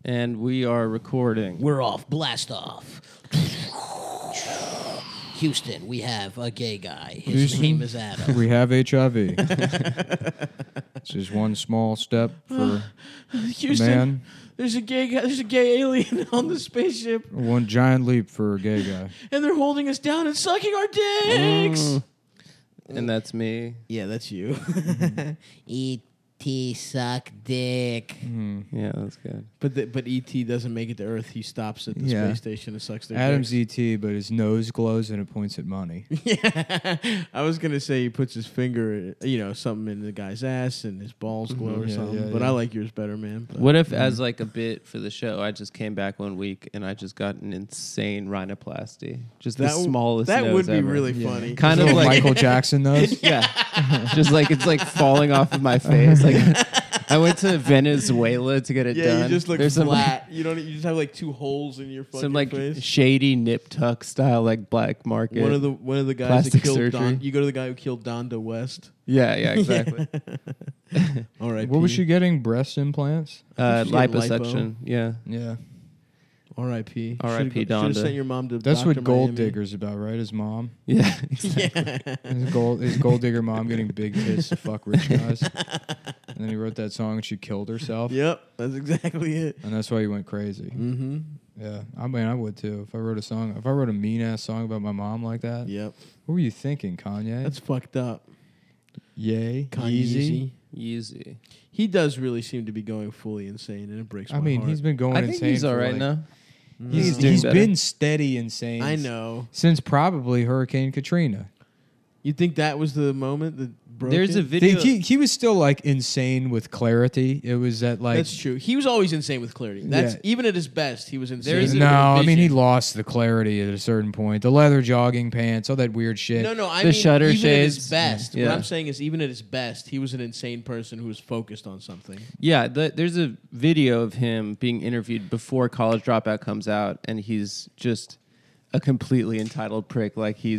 And we are recording. We're off. Blast off. Houston, we have a gay guy. His name is Adam. We have HIV. This is one small step for Houston, man, there's a gay guy. There's a gay alien on the spaceship, one giant leap for a gay guy. and they're holding us down and sucking our dicks. And that's me. Yeah, that's you. E.T. suck dick. Yeah, that's good. But E.T. doesn't make it to Earth. He stops at the Yeah. space station and sucks their Adam's dicks. ET, but his nose glows and it points at money. Yeah, I was gonna say he puts his finger, something in the guy's ass and his balls glow or Yeah, something. yeah, But yeah. I like yours better, man. But What if, as like a bit for the show, I just came back one week and I just got an insane rhinoplasty, just the smallest. That nose would be ever. really Yeah. funny. Kind of Little like Michael Jackson nose. yeah, just like it's like falling off of my face. Like I went to Venezuela to get it Yeah, done. you just look There's some, flat. You just have like two holes in your fucking some like face. shady nip tuck style like black market. One of the guys that plastic killed surgery. You go to the guy who killed Donda West. yeah, exactly. All right. What was she getting? Breast implants? think she had Liposuction. Yeah. Yeah. R.I.P. R.I.P. Should Donda. have sent your mom to. That's Dr. what Gold Miami. Digger's about, right? His mom. Yeah. Exactly. Yeah. His gold digger mom getting big tits to fuck rich guys. And then he wrote that song and she killed herself. Yep. That's exactly it. And that's why he went crazy. Mm-hmm. Yeah. I mean, I would too. If I wrote a mean ass song about my mom like that. Yep. What were you thinking, Kanye? That's fucked up. Yay. Kanye Easy. Easy. He does really seem to be going fully insane, and it breaks my I mean, heart. he's been going I think insane. he's all for right like- now. He's doing better. been steady insane. I know. Since probably Hurricane Katrina. You think that was the moment that broke There's it? a video. He was still like insane with clarity. It was that like That's true. He was always insane with clarity. That's Yeah. even at his best. He was insane. There's with a- no, I mean he vision. lost the clarity at a certain point. The leather jogging pants, all that weird shit. No, I The mean shutter even at his shades. best. Yeah. What I'm saying is, even at his best, he was an insane person who was focused on something. Yeah, there's a video of him being interviewed before College Dropout comes out, and he's just a completely entitled prick. Like he's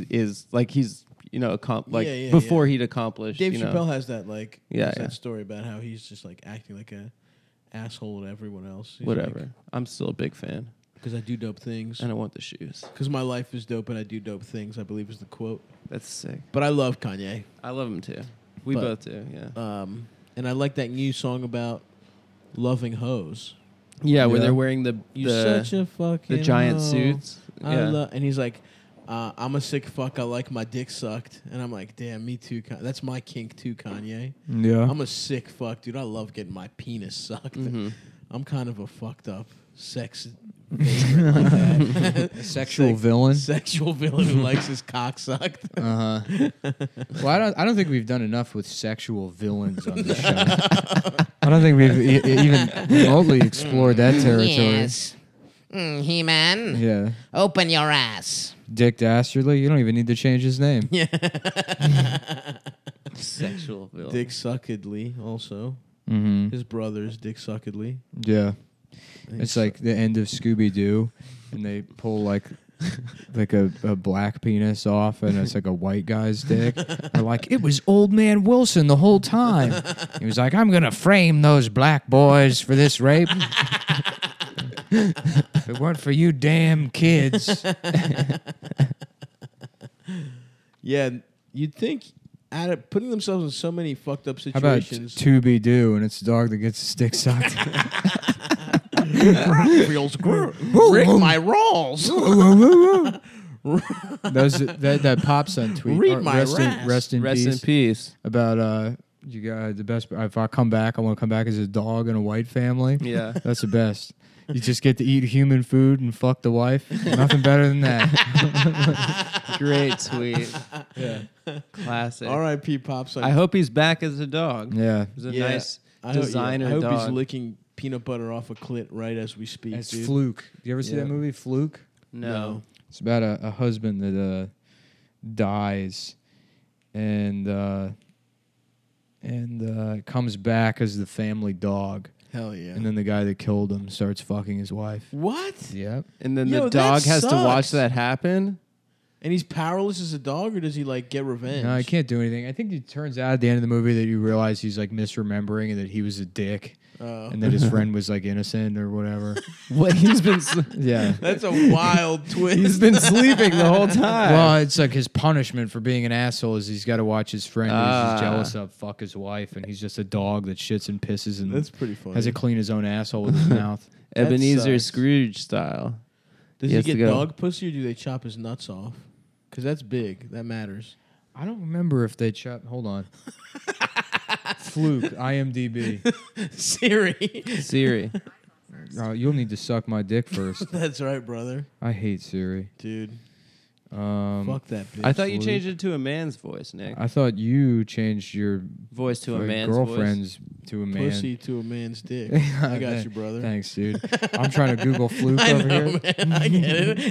Yeah, before yeah. he'd accomplished. Dave you know. Chappelle has that Yeah, that yeah. story about how he's just like acting like a asshole to everyone else. He's Whatever. I'm still a big fan, Because I do dope things. and I want the shoes. Because my life is dope and I do dope things, I believe is the quote. That's sick. But I love Kanye. I love him too. We But- both do. Yeah. And I like that new song about loving hoes. Yeah, where Yeah. they're wearing the You're such a fucking giant hoe. suits. Yeah. And he's like, I'm a sick fuck. I like my dick sucked. And I'm like, damn, me too. That's my kink too, Kanye. Yeah. I'm a sick fuck, dude. I love getting my penis sucked. Mhm. I'm kind of a fucked up sex vagrant like that. A sexual villain. Sexual villain who likes his cock sucked. Uh huh. Well, I don't think we've done enough with sexual villains on this show. I don't think we've even remotely explored that territory. Yes. He-Man, Yeah. open your ass. Dick Dastardly. You don't even need to change his name. Sexual villain. Dick Suckedly also. Mm-hmm. His brother's Dick Suckedly. Yeah. It's like the end of Scooby Doo, and they pull like a black penis off, and it's like a white guy's dick. They're like, it was Old Man Wilson the whole time. He was like, I'm gonna frame those black boys for this rape. If it weren't for you damn kids. Yeah, you'd think putting themselves in so many fucked up How about situations. To Be Do, and it's the dog that gets his dick sucked. Feels good. Rick my rolls. that pop son tweet. Read my rest raps. in, rest in Rest peace. in peace. About you got the best. If I come back, I want to come back as a dog in a white family. Yeah. That's the best. You just get to eat human food and fuck the wife. Nothing better than that. Great tweet. Yeah. Classic. R.I.P. Pops. I hope he's back as a dog. Yeah. He's a Yeah. nice I hope, designer I hope dog. he's licking peanut butter off a clit right as we speak, It's dude. Fluke. You ever see Yeah. that movie, Fluke? No. It's about a husband that dies and comes back as the family dog. Hell yeah. And then the guy that killed him starts fucking his wife. What? Yep. And then Yo, the that dog has to watch sucks. that happen. And he's powerless as a dog, or does he like get revenge? No, he can't do anything. I think it turns out at the end of the movie that you realize he's like misremembering and that he was a dick. And that his friend was like innocent or whatever. What he's been Yeah. That's a wild twist. he's been sleeping the whole time. Well, it's like his punishment for being an asshole is he's got to watch his friend who he's jealous of fuck his wife, and he's just a dog that shits and pisses and That's pretty funny. has to clean his own asshole with his mouth. That Ebenezer sucks. Scrooge style. Does He he has to get go. dog pussy, or do they chop his nuts off? Because that's big. That matters. I don't remember if they chop. Hold on. Fluke, IMDb. Siri. You'll need to suck my dick first. That's right, brother. I hate Siri. Dude. Fuck that bitch. I thought you changed it to a man's voice, Nick. I thought you changed your Voice to a man's girlfriend's to a man. Pussy to a man's dick. I got you, brother. Thanks, dude. I'm trying to Google Fluke I over know, here. man. I get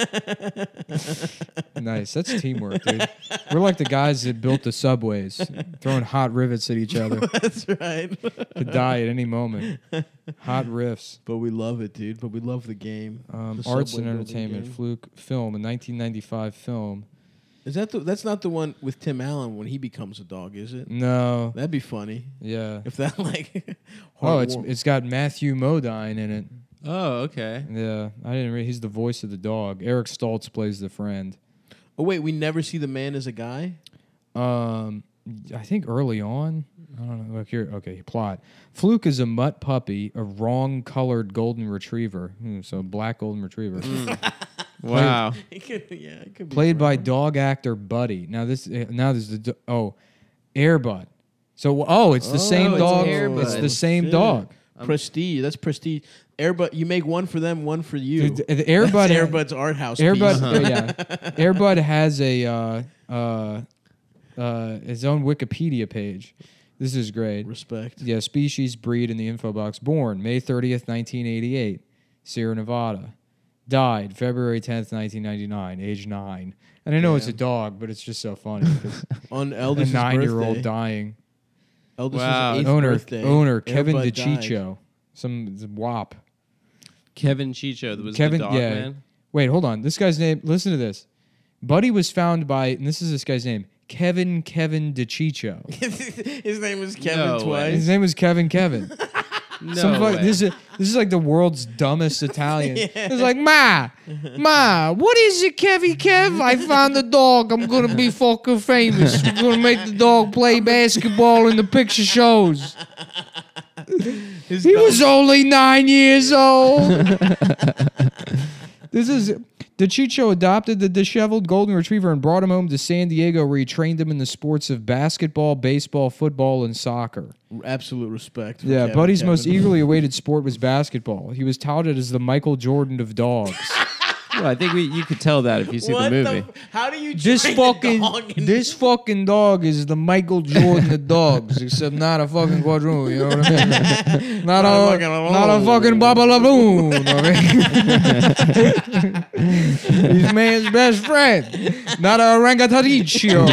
it. Nice. That's teamwork, dude. We're like the guys that built the subways, throwing hot rivets at each other. That's right. Could die at any moment. Hot riffs. But we love it, dude. But we love the game. The Arts subway and building Entertainment, game. Fluke film, a 1995 film. Is that that's not the one with Tim Allen when he becomes a dog, is it? No. That'd be funny. Yeah. If that like Oh, heartwarm- it's got Matthew Modine in it. Oh, okay. Yeah, I didn't read. He's the voice of the dog. Eric Stoltz plays the friend. Oh wait, we never see the man as a guy? I think early on. I don't know. Look here. Okay, plot. Fluke is a mutt puppy, a wrong-colored golden retriever. So black golden retriever. Wow. It could be Played by dog actor Buddy. Now there's the Airbud. So it's the same it's dog. Air Bud. It's the same Shit. dog. Prestige. That's prestige. Airbud. You make one for them, one for you. The Airbud. That's Airbud's art house. Airbud. piece. Yeah. Airbud has a his own Wikipedia page. This is great. Respect. Yeah, species, breed, in the info box. Born May 30th, 1988, Sierra Nevada. Died February 10th, 1999, age 9. And I know it's a dog, but it's just so funny. 'Cause On a Eldest 9-year-old birthday. dying. Eldest's Wow. 8th birthday. Owner Kevin Airbud died. DiCiccio. Some WAP. Kevin Chicho was Kevin, the dog yeah. man. Wait, hold on. This guy's name, listen to this. Buddy was found by, and this is this guy's name, Kevin DiCiccio. His name was Kevin No His twice. name was Kevin. No way. This is like the world's dumbest Italian. It's like, Ma, what is it, Kev? I found the dog. I'm gonna be fucking famous. We're gonna make the dog play basketball in the picture shows. He was only 9 years old. DiCiccio adopted the disheveled golden retriever and brought him home to San Diego, where he trained him in the sports of basketball, baseball, football, and soccer. Absolute respect. For Yeah, Kevin, Buddy's Kevin. most eagerly awaited sport was basketball. He was touted as the Michael Jordan of dogs. Well, I think you could tell that if you see What the movie. how do you this train a fucking dog in fucking dog is the Michael Jordan of dogs, except not a fucking quadroon. You know what I mean? Not a fucking babalaboon. He's man's best friend, not a orangutaniccio.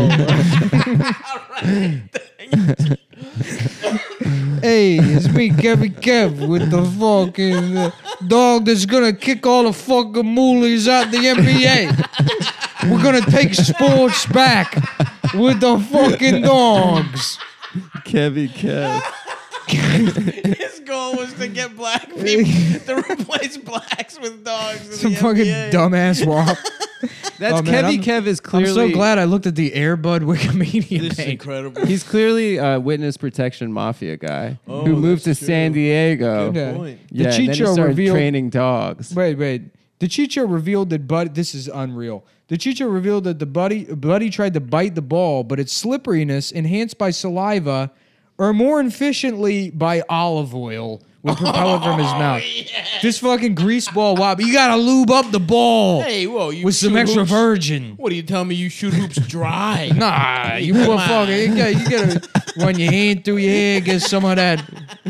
Hey, it's me, Kevin Kev, with the fucking dog that's gonna kick all the fucking moolies out the NBA. We're gonna take sports back with the fucking dogs. Kevin Kev. His goal was to get black people to replace blacks with dogs. In Some the fucking NBA. dumbass wop. That's Oh, man, Kevin Kev is clearly. I'm so glad I looked at the Airbud Wikimedia This is page. incredible. He's clearly a witness protection mafia guy Oh, who moved to that's true. San Diego. Good Yeah. point. Yeah, and then he DiCiccio started revealed- training dogs. Wait. DiCiccio revealed that this is unreal. DiCiccio revealed that the Buddy tried to bite the ball, but its slipperiness, enhanced by saliva, or more efficiently by olive oil, would propel it from his mouth. This fucking greaseball wop. You gotta lube up the ball Hey, whoa! You with some shoot extra hoops. virgin. What do you tell me? You shoot hoops dry? Nah, you put fucking. You gotta run your hand through your hair, get some of that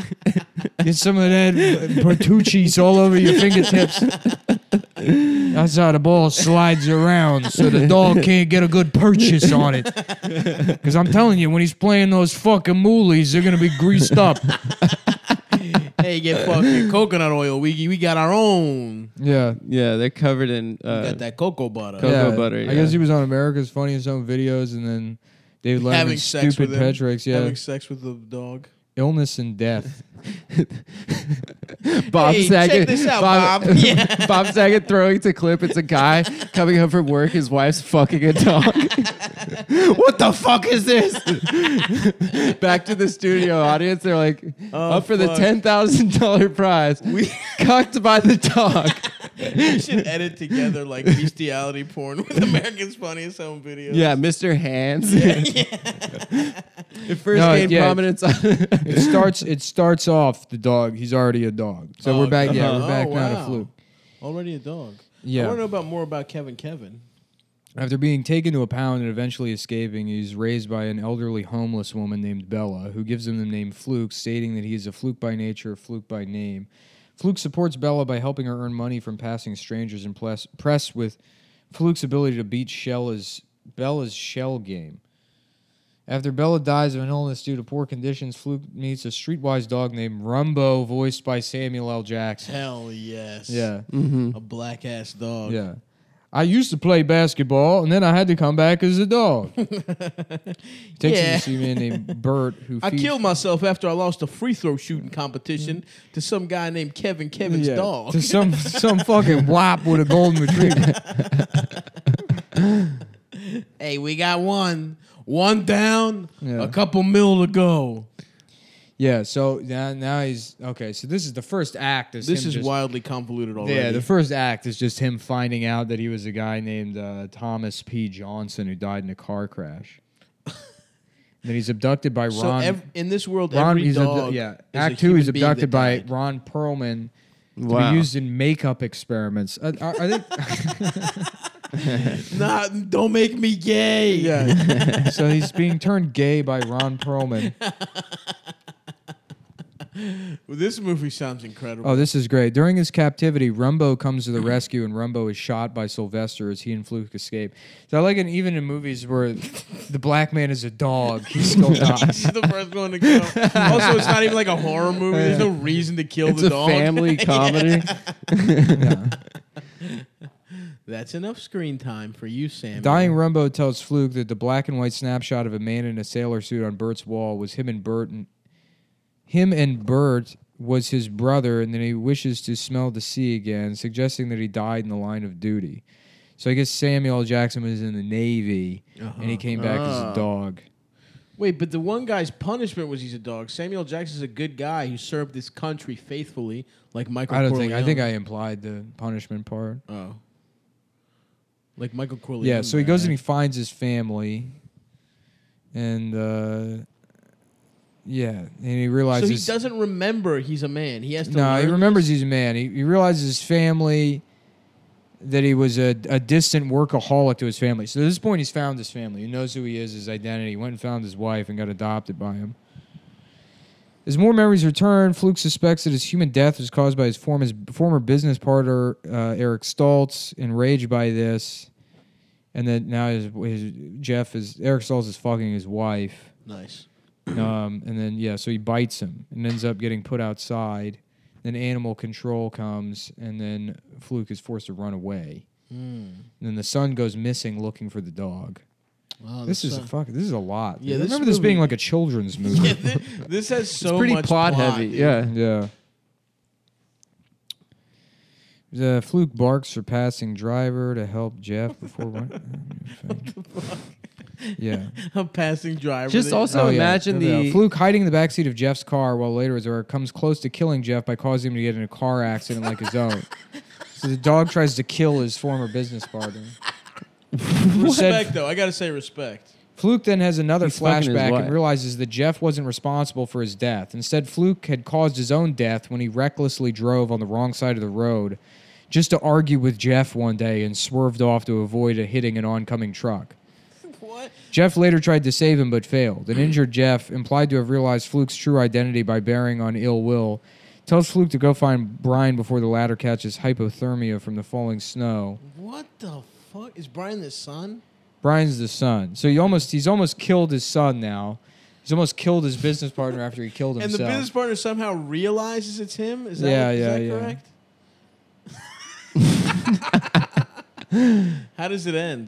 Bertucci's all over your fingertips. That's how the ball slides around, so the dog can't get a good purchase on it. Because I'm telling you, when he's playing those fucking moolies, they're gonna be greased up. Hey, get fucking coconut oil. We got our own. Yeah. Yeah, they're covered in We got that cocoa butter. Cocoa butter, I yeah. guess he was on America's Funniest Home Videos, and then David Having Letterman's sex stupid with him. pet tricks. Yeah, Having sex with the dog. illness and death. Bob Hey, Saget. check this out, Bob. Yeah. Bob Saget throwing to clip. It's a guy coming home from work. His wife's fucking a dog. What the fuck is this? Back to the studio audience. They're like, up for the fuck. $10,000 prize. Cucked by the dog. We should edit together like bestiality porn with America's Funniest Home Videos. Yeah, Mr. Hands. It first No, gained yeah. prominence on It starts off the dog. He's already a dog. So we're back. Yeah, we're back Oh, now to wow. Fluke. Already a dog. Yeah. I want to know more about Kevin. After being taken to a pound and eventually escaping, he's raised by an elderly homeless woman named Bella, who gives him the name Fluke, stating that he is a fluke by nature, a fluke by name. Fluke supports Bella by helping her earn money from passing strangers, impressed with Fluke's ability to beat Bella's shell game. After Bella dies of an illness due to poor conditions, Fluke meets a streetwise dog named Rumbo, voiced by Samuel L. Jackson. Hell yes. Yeah, A black ass dog. yeah. I used to play basketball, and then I had to come back as a dog. Takes him Yeah. to see a man named Bert, who I feeds- killed myself after I lost a free throw shooting competition to some guy named Kevin's Yeah, dog. to some fucking wop with a golden retriever. Hey, we got one down, Yeah. a couple mil to go. Yeah, so now he's okay. So this is the first act. This him is just, wildly convoluted already. Yeah, the first act is just him finding out that he was a guy named Thomas P. Johnson who died in a car crash. Then he's abducted by so Ron. in this world, Ron, every he's dog. yeah. is a Act 2, human he's being abducted that by died. Ron Perlman to Wow. be used in makeup experiments. I think. Nah, don't make me gay. Yeah. So he's being turned gay by Ron Perlman. Well, this movie sounds incredible. Oh, this is great. During his captivity, Rumbo comes to the rescue, and Rumbo is shot by Sylvester as he and Fluke escape. So I like it even in movies where the black man is a dog, he still dies. He's the first one to kill. Also, it's not even like a horror movie. There's no reason to kill It's the a dog. family comedy. That's enough screen time for you, Sam. Dying Rumbo tells Fluke that the black and white snapshot of a man in a sailor suit on Bert's wall was him and Bert was his brother, and then he wishes to smell the sea again, suggesting that he died in the line of duty. So I guess Samuel L. Jackson was in the Navy, and he came back as a dog. Wait, but the one guy's punishment was he's a dog. Samuel Jackson's a good guy who served this country faithfully, like Michael Corleone. I think I implied the punishment part. Oh. Like Michael Corleone. Yeah, so he goes and he man. finds his family, and and he realizes. So he doesn't remember he's a man. He has to No, learn he remembers this? he's a man. He realizes his family, that he was a distant workaholic to his family. So at this point, he's found his family. He knows who he is, his identity. He went and found his wife and got adopted by him. As more memories return, Fluke suspects that his human death was caused by his former business partner, Eric Stoltz, enraged by this. And then now Eric Stoltz is fucking his wife. Nice. And then, so he bites him and ends up getting put outside. Then animal control comes, and then Fluke is forced to run away. And then the son goes missing looking for the dog. Wow, This is a lot. Yeah, I this remember this being movie- like a children's movie. Yeah, this has so It's pretty much plot heavy. dude. Yeah. Yeah. Fluke barks for passing driver to help Jeff before Yeah. A passing driver. Just that- also imagine the Fluke hiding in the backseat of Jeff's car while later his Eric comes close to killing Jeff by causing him to get in a car accident like his own. So the dog tries to kill his former business partner. respect, though. I got to say respect. Fluke then has another He's fucking his flashback wife. and realizes that Jeff wasn't responsible for his death. Instead, Fluke had caused his own death when he recklessly drove on the wrong side of the road just to argue with Jeff one day and swerved off to avoid hitting an oncoming truck. What? Jeff later tried to save him but failed. An injured Jeff, implied to have realized Fluke's true identity by bearing on ill will, tells Fluke to go find Brian before the latter catches hypothermia from the falling snow. What the fuck? Is Brian the son? Brian's the son. So he's almost killed his son now. He's almost killed his business partner after he killed And himself. the business partner somehow realizes it's him? Is that, Yeah, is yeah, that correct? How does it end?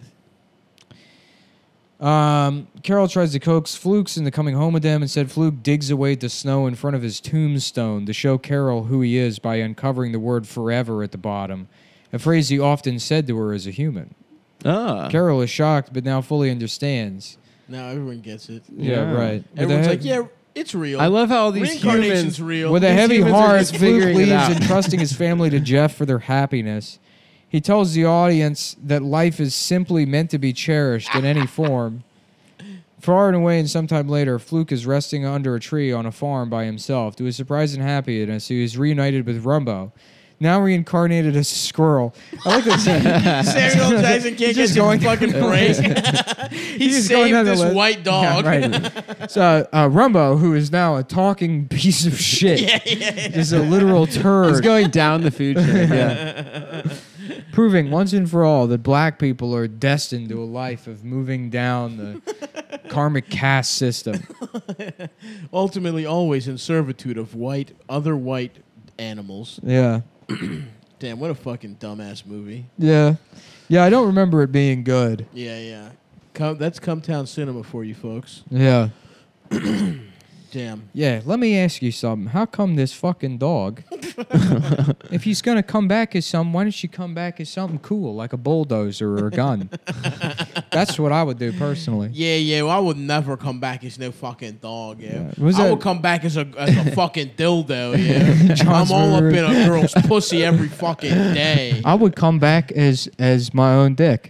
Carol tries to coax Flukes into coming home with them. Instead, Fluke digs away at the snow in front of his tombstone to show Carol who he is by uncovering the word forever at the bottom, a phrase he often said to her as a human. Ah. Carol is shocked, but now fully understands. Now everyone gets it. Yeah, right. Everyone's like, yeah, it's real. I love how all these Reincarnation's humans real. With a These heavy humans are heart, just Fluke figuring it leaves, out. entrusting his family to Jeff for their happiness. He tells the audience that life is simply meant to be cherished in any form. Far and away, and sometime later, Fluke is resting under a tree on a farm by himself. To his surprise and happiness, he is reunited with Rumbo, now reincarnated as a squirrel. I like this. Samuel Jackson can't get going- his fucking break. he just going down saved the this list. white dog. Yeah, right. So Rumbo, who is now a talking piece of shit, is a literal turd. He's going down the food chain. Yeah. Proving once and for all that black people are destined to a life of moving down the karmic caste system. Ultimately, always in servitude of other white animals. Yeah. Damn, what a fucking dumbass movie. Yeah. Yeah, I don't remember it being good. Yeah. That's Cumtown Cinema for you folks. Yeah. Damn. Yeah, let me ask you something. How come this fucking dog, if he's going to come back as something, why don't you come back as something cool, like a bulldozer or a gun? That's what I would do personally. Yeah. Well, I would never come back as no fucking dog. Yeah. Was I that- would come back as a fucking dildo. Yeah. John's I'm all up rude. in a girl's pussy every fucking day. I would come back as my own dick.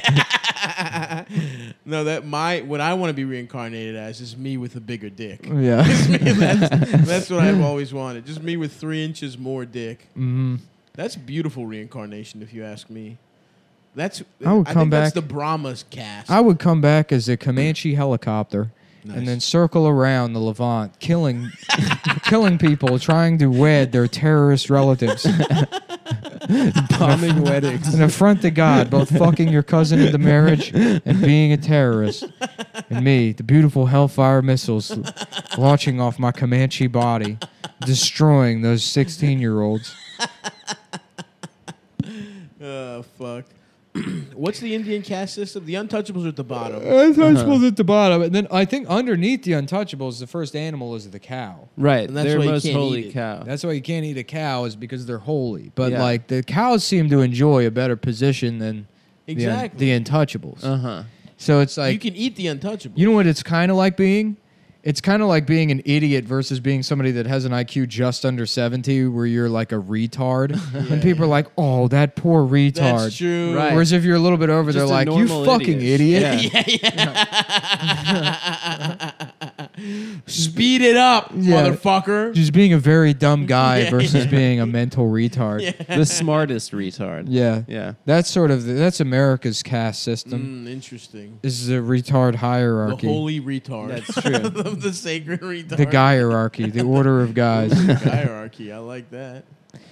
No, what I want to be reincarnated as is me with a bigger dick. Yeah. That's what I've always wanted. Just me with 3 inches more dick. Mm-hmm. That's beautiful reincarnation, if you ask me. I would I come think that's back- the Brahma's cast. I would come back as a Comanche helicopter Nice. and then circle around the Levant, killing people, trying to wed their terrorist relatives. Bombing weddings. An affront to God, both fucking your cousin into marriage and being a terrorist. And me, the beautiful Hellfire missiles launching off my Comanche body, destroying those 16-year-olds. Oh, fuck. What's the Indian caste system? The Untouchables are at the bottom. Untouchables at the bottom. And then I think underneath the Untouchables, the first animal is the cow. Right. And that's Their why you most can't holy eat it. cow. That's why you can't eat a cow is because they're holy. But Yeah. like the cows seem to enjoy a better position than Exactly. the Untouchables. Uh-huh. So it's like you can eat the Untouchables. you know what it's kind of like being? It's kind of like being an idiot versus being somebody that has an IQ just under 70 where you're like a retard. And people are like, oh, that poor retard. That's true. Right. Whereas if you're a little bit over, Just they're a like, you normal fucking idiot. Speed it up, Yeah. motherfucker. Just being a very dumb guy versus being a mental retard. The smartest retard. Yeah. Yeah. That's sort of, that's America's caste system. Interesting. This is a retard The hierarchy. holy retard. That's true. the sacred retard. The hierarchy, the order of guys. hierarchy. I like that.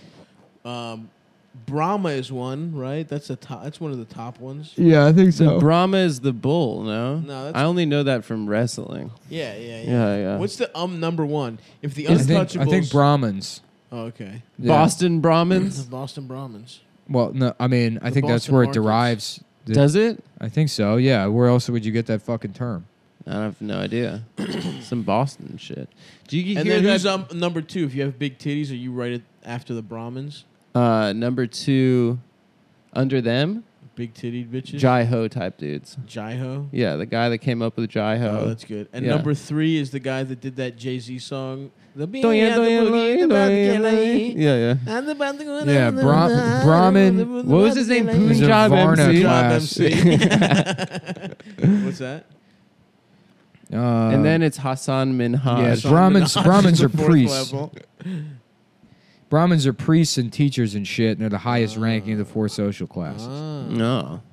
Brahma is one, right? That's a top. That's one of the top ones. Yeah, I think The Brahma is the bull, no? No, that's- I only know that from wrestling. Yeah. Yeah. What's the number one? If the I Untouchables. think Brahmins. Oh, okay. Yeah. Boston The Brahmins? Boston Brahmins. Well, no, I mean, I The think that's Boston where it markets. derives. Does it? I think so. Yeah. Where else would you get that fucking term? I have no idea. Some Boston shit. Do you And hear then who's that? number two? If you have big titties, are you right after the Brahmins? Number 2, under them, Big titted bitches. Jai-Ho type dudes. Jai-Ho. Yeah, the guy that came up with Jai-Ho. Oh, that's good. And Yeah. number 3 is the guy that did that Jay-Z song. The bee Yeah, and the boogie, the bad killer. yeah. And the bad killer. Yeah, Brahmin. What was his name? He's a Punjab Varna MC. class. What's that? And then it's Hassan Minhaj. Yeah, Hassan Brahmins- Minhaj Brahmins is the are fourth priests. level. Brahmins are priests and teachers and shit, and they're the highest ranking of the 4 social classes. No.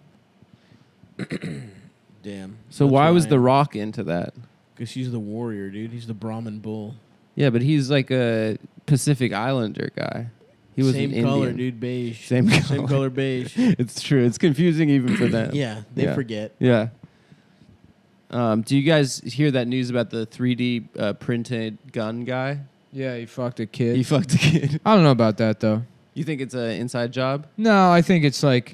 Damn. So why was The Rock into that? Because he's the warrior, dude. He's the Brahmin bull. Yeah, but he's like a Pacific Islander guy. He was Same an color, Indian. dude. Beige. Same Same color. color beige. It's true. It's confusing even for them. Yeah, they Yeah. forget. Yeah. Do you guys hear that news about the 3D printed gun guy? Yeah, he fucked a kid. He fucked a kid. I don't know about that though. You think it's an inside job? No, I think it's like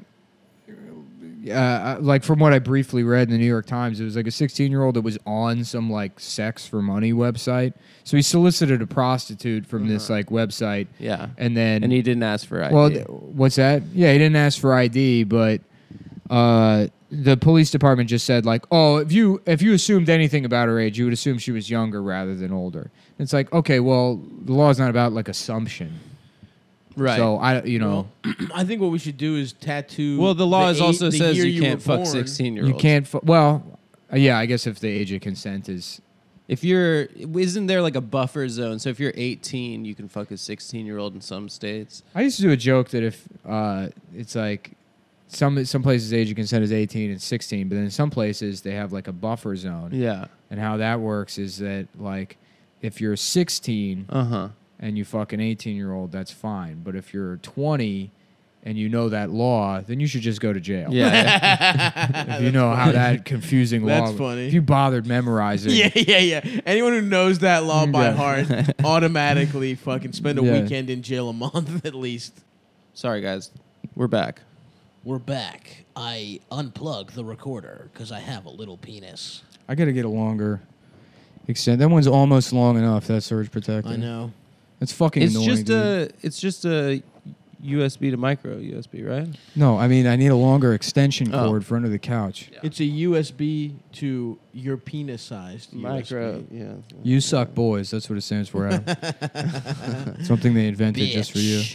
from what I briefly read in the New York Times, it was like a 16-year-old that was on some like sex for money website. So he solicited a prostitute from this like website. Yeah. And then And he didn't ask for ID. well, what's that? Yeah, he didn't ask for ID, but the police department just said like, oh, if you assumed anything about her age, you would assume she was younger rather than older. It's like, okay, well, the law is not about like assumption. right. So Well, I think what we should do is tattoo. well, the law also the says year you can't were fuck born. 16-year-olds. you can't. Yeah, I guess if the age of consent is. If you're, isn't there like a buffer zone? So if you're 18, you can fuck a 16-year-old in some states. I used to do a joke that if it's like some places age of consent is 18 and 16, but then in some places they have like a buffer zone. Yeah. And how that works is that like if you're 16 and you fuck an 18-year-old, that's fine. But if you're 20 and you know that law, then you should just go to jail. Yeah. If you know how that confusing law. That's funny. If you bothered memorizing. Yeah. Anyone who knows that law by Yeah. heart automatically fucking spend a Yeah. weekend in jail a month at least. Sorry, guys. We're back. We're back. I unplug the recorder because I have a little penis. I got to get a longer extent. That one's almost long enough, that surge protector. I know. It's fucking It's annoying. just a USB to micro USB, right? No, I mean, I need a longer extension Oh. cord for under the couch. Yeah. It's a USB to your penis sized Micro, USB. yeah. You suck boys. That's what it stands for, Adam. Something they invented just for you.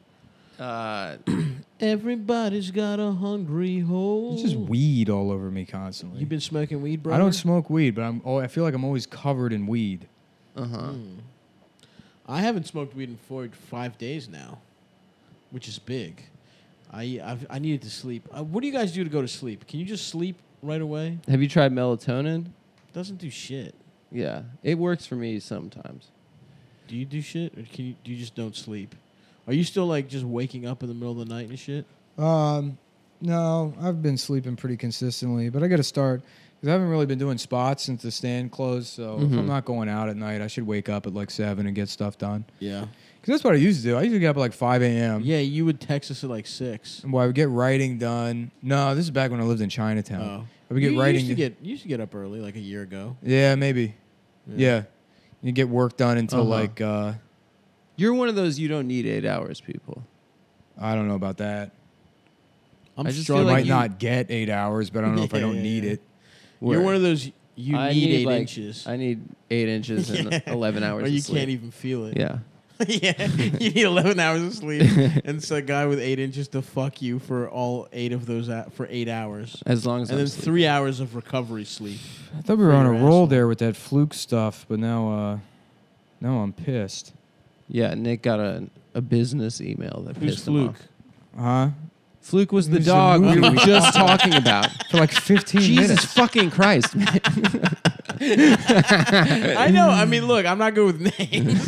Everybody's got a hungry hole. It's just weed all over me constantly. You been smoking weed, bro? I don't smoke weed, but I feel like I'm always covered in weed. I haven't smoked weed in 5 days now, which is big. I needed to sleep. What do you guys do to go to sleep? Can you just sleep right away? Have you tried melatonin? Doesn't do shit. Yeah, it works for me sometimes. Do you do shit, or do you just don't sleep? Are you still like just waking up in the middle of the night and shit? No, I've been sleeping pretty consistently, but I got to start because I haven't really been doing spots since the stand closed. So if I'm not going out at night, I should wake up at like 7 and get stuff done. Yeah. Because that's what I used to do. I used to get up at like 5 a.m. Yeah, you would text us at like 6. Well, I would get writing done. No, this is back when I lived in Chinatown. Oh. I would get you writing. You used to get up early, like a year ago. Yeah, maybe. Yeah. You get work done until like You're one of those you don't need 8 hours people. I don't know about that. I'm I just I feel like might you- not get 8 hours, but I don't know if I don't need it. You're one of those you I need 8 like, inches. I need 8 inches and 11 hours or of you sleep. can't even feel it. Yeah. Yeah, you need 11 hours of sleep, and it's a guy with 8 inches to fuck you for all 8 of those for 8 hours, As long as and I'm then sleeping. 3 hours of recovery sleep. I thought we were For on a your roll asshole. there with that fluke stuff, but now I'm pissed. Yeah, Nick got a business email that Who's pissed him Fluke? off. Huh? Fluke was the Who's the dog we movie? were just talking about. For like 15 Jesus minutes. fucking Christ, man. I know. I mean, look, I'm not good with names.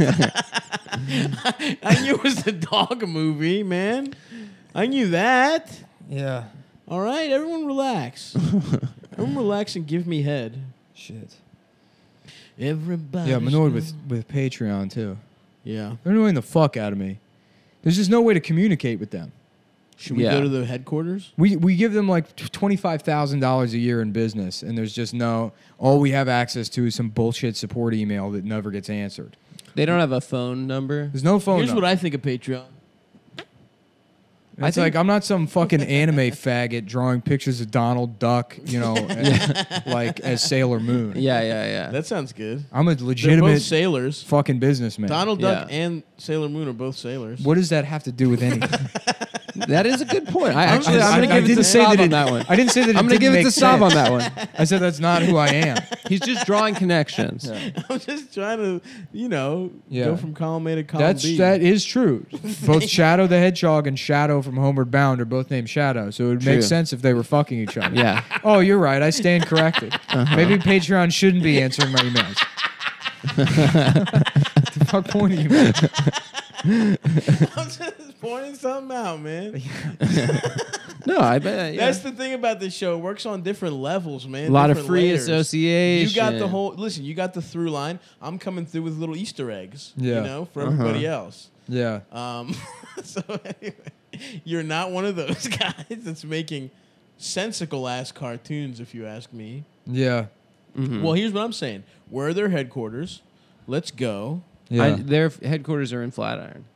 I knew it was the dog movie, man. I knew that. Yeah. All right, everyone relax. Everyone relax and give me head. Shit. Everybody. Yeah, I'm annoyed with Patreon too. Yeah. They're annoying the fuck out of me. There's just no way to communicate with them. Should we Yeah. go to the headquarters? We give them like $25,000 a year in business, and there's just all we have access to is some bullshit support email that never gets answered. They don't have a phone number. There's no phone Here's number. what I think of Patreon. It's like I'm not some fucking anime faggot drawing pictures of Donald Duck, like as Sailor Moon. Yeah. That sounds good. I'm a They're legitimate both sailors. fucking businessman. Donald Duck Yeah. and Sailor Moon are both sailors. What does that have to do with anything? That is a good point. I'm I'm going to give it to say Saab that on it- that one. I didn't say that. I'm going to give it to Saab on that one. I said that's not who I am. He's just drawing connections. I'm just trying to, Yeah. go from column A to column B. That is true. Both Shadow the Hedgehog and Shadow from Homeward Bound are both named Shadow, so it would make True. sense if they were fucking each other. Yeah. Oh, you're right. I stand corrected. Maybe Patreon shouldn't be answering my emails. What the fuck point are you making? I'm just pointing something out, man. No, I bet. Yeah. That's the thing about this show. It works on different levels, man. A lot of different free layers. association. You got the whole. Listen, you got the through line. I'm coming through with little Easter eggs. Yeah. You know, for everybody else. Yeah. So anyway, you're not one of those guys that's making sensical ass cartoons, if you ask me. Yeah. Well, here's what I'm saying. Where are their headquarters? Let's go. Yeah. Their headquarters are in Flatiron.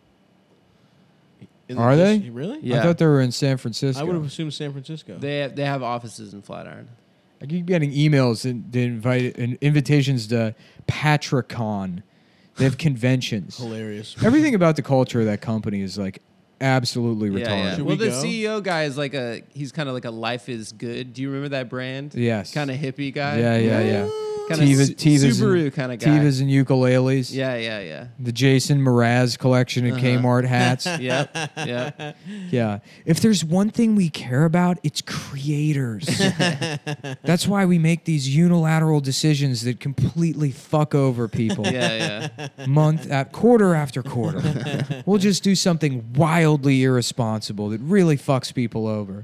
Are they? Really? Yeah. I thought they were in San Francisco. I would have assumed San Francisco. They have offices in Flatiron. I keep getting emails and invitations to Patricon. They have conventions. Hilarious. Everything about the culture of that company is like absolutely retarded. Yeah. Should Well, we the go? CEO guy is he's kind of like a life is good. Do you remember that brand? Yes. Kind of hippie guy. Yeah. Kind of Subaru kind of guy. Tivas and ukuleles. Yeah. The Jason Mraz collection of Kmart hats. Yep. Yeah. If there's one thing we care about, it's creators. That's why we make these unilateral decisions that completely fuck over people. Yeah. Quarter after quarter. We'll just do something wildly irresponsible that really fucks people over.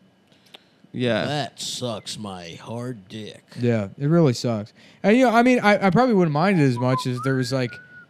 Yeah. That sucks my hard dick. Yeah, it really sucks. And I mean, I probably wouldn't mind it as much as there was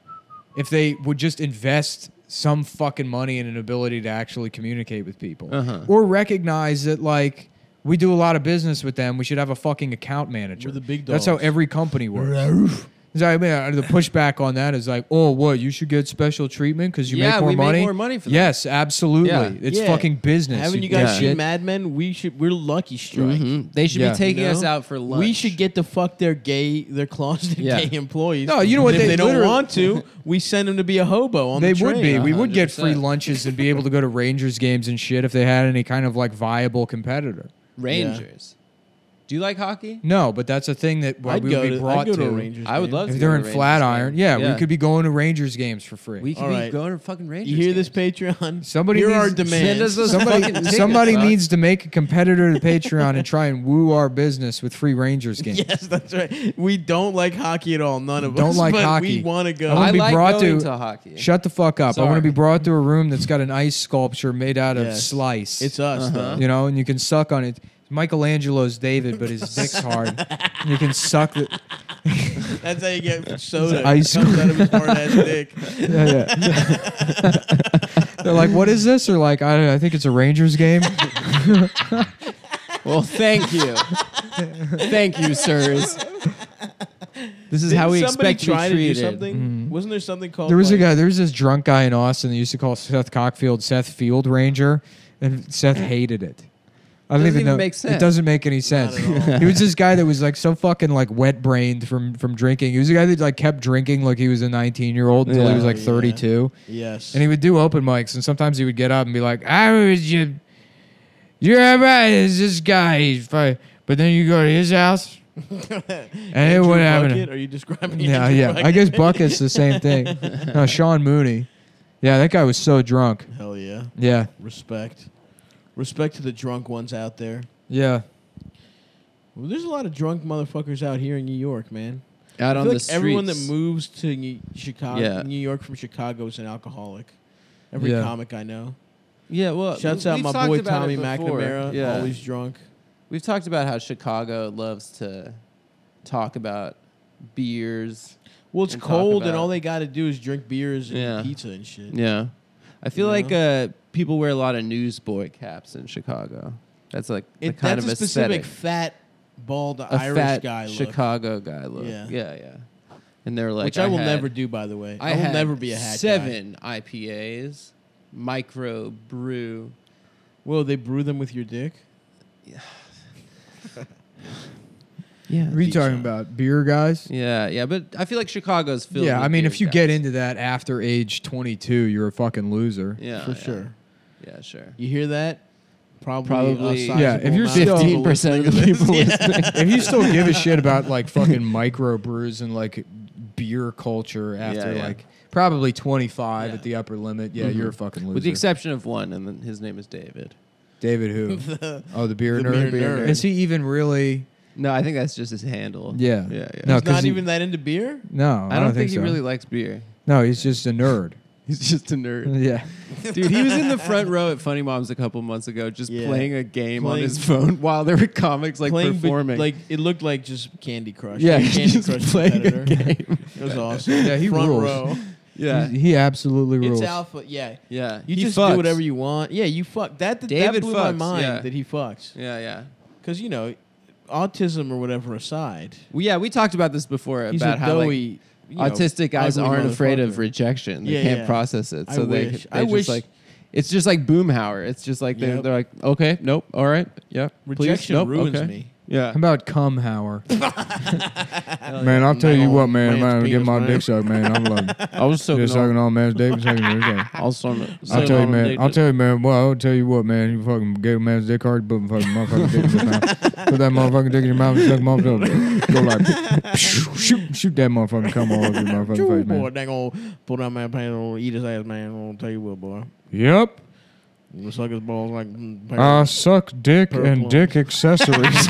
if they would just invest some fucking money in an ability to actually communicate with people, or recognize that we do a lot of business with them. We should have a fucking account manager. We're the big That's how dogs. every company works. So, I mean, the pushback on that is oh, what? You should get special treatment because you make more we money. make more money for them. Yes, absolutely. Yeah. It's Yeah. fucking business. Haven't you guys shit. seen Mad Men? We're Lucky Strike. They should Yeah. be taking You know? us out for lunch. We should get to fuck their closeted Yeah. gay employees. No, you know what, And if they they don't literally- want to, we send them to be a hobo on They the train. would be. We would get 100%. free lunches and be able to go to Rangers games and shit if they had any kind of viable competitor. Rangers. Do you like hockey? No, but that's a thing that I'd we go would be to, brought I'd go to a to. Rangers I would game. love to. If go they're to in a Rangers Flatiron, game. we could be going to Rangers games for free. We could All be right. going to fucking Rangers. You hear this, games. Patreon? Somebody Here are needs- demands. Send us those fucking tickets, Somebody dog. needs to make a competitor to Patreon and try and woo our business with free Rangers games. Yes, that's right. We don't like hockey at all. None of Don't us. like but hockey. We want to go. I wanna I be like brought going to- to hockey. Shut the fuck up. I want to Sorry. be brought to a room that's got an ice sculpture made out of Yes. slice. It's us, though. You know, and you can suck on it. Michelangelo's David, but his dick's hard. You can suck it. That's how you get soda. Ice It comes out of his hard ass dick. Yeah. They're like, what is this? Or I think it's a Rangers game. Well, thank you. Thank you, sirs. This is how we Somebody expect to be try to do treated. something. Wasn't there something called? There was a guy. There was this drunk guy in Austin that used to call Seth Cockfield Seth Field Ranger, and Seth hated it. I don't Doesn't even know. even make sense. It doesn't make any sense. at all. He was this guy that was so fucking wet brained from drinking. He was a guy that kept drinking like he was a 19-year-old until he was Yeah. 32. Yes. And he would do open mics, and sometimes he would get up and be like, you're right, it's this guy. He's fine. But then you go to his house, and it Andrew wouldn't happen. Bucket? Are you describing? Yeah, Andrew yeah. Bucket? I guess Bucket's the same thing. No, Sean Mooney. Yeah, that guy was so drunk. Hell yeah. Yeah, Respect. Respect to the drunk ones out there. yeah. Well, there's a lot of drunk motherfuckers out here in New York, man. Out I on feel the like streets. everyone that moves to Chicago, Yeah. New York from Chicago is an alcoholic. Every Yeah. comic I know. Yeah, well, Shouts out we've my talked boy about Tommy it before. McNamara, Yeah. always drunk. We've talked about how Chicago loves to talk about beers. Well, it's And talk cold, and about- all they got to do is drink beers and Yeah. eat pizza and shit. Yeah. I feel You like know? people wear a lot of newsboy caps in Chicago. That's the kind That's of a specific aesthetic. fat, bald A Irish fat guy look. Chicago guy look. Yeah. Yeah. And they're like, which I will had- never do, by the way. I will had never be a hat guy. 7 IPAs, micro brew. Whoa, they brew them with your dick? Yeah. What are you talking about? Beer guys? Yeah, but I feel like Chicago's filled Yeah, with I mean, beer if you guys. get into that after age 22, you're a fucking loser. Yeah, For yeah. sure. Yeah, sure. You hear that? Probably- a Yeah, if you're sizable amount of 15% of the listening to people this. listening. If you still give a shit about fucking micro brews and beer culture after Yeah. probably 25 Yeah. at the upper limit, you're a fucking loser. With the exception of one, and then his name is David. David who? The- Oh, the beer The nerd. beer nerd. Is he even really? No, I think that's just his handle. Yeah. Yeah. No, He's 'cause not he- even that into beer? No, I don't think he so. really likes beer. No, he's just a nerd. He's just a nerd. Yeah. Dude, he was in the front row at Funny Moms a couple months ago, just Yeah. playing a game on Playing- his phone while there were comics performing. like it looked like just Candy Crush. yeah, Like he's Candy just Crush playing competitor. a game. It was awesome. Yeah, he Front rules. row. Yeah, He absolutely rules. It's alpha. Yeah. yeah. You He just fucks. do whatever you want. Yeah, you fuck. That David blew my fucks, mind yeah. that he fucks. Yeah, yeah. Because, autism or whatever aside, Well, yeah, we talked about this before he's about a how doughy, autistic guys ugly aren't afraid of motherfucker. rejection. They Yeah, can't yeah. process it, I so they wish. they I just wish- like. It's just like Boomhauer. It's just like Yep. they're like, okay, nope, all right, yeah, Rejection please, nope, ruins okay. me. Yeah. How about cum hour? Man, I'll tell you what, man. Man's I'm get penis, my man. dick sucked, man. I'm loving. I was so Just sucking on man's dick, sucking his dick. I'll I'll tell you, man. I'll tell you, man. Well, I'll tell you what, man. You fucking gave a man's dick hard, put fucking motherfucking dick in your mouth. Put that motherfucking dick in your mouth and suck him off. Go like, shoot that motherfucking cum all over your motherfucking face, Boy, man. they gonna pull down my pants and eat his ass, man. I'm gonna tell you what, boy. Yep. I'm gonna suck his balls like. I suck dick and Purple. dick accessories.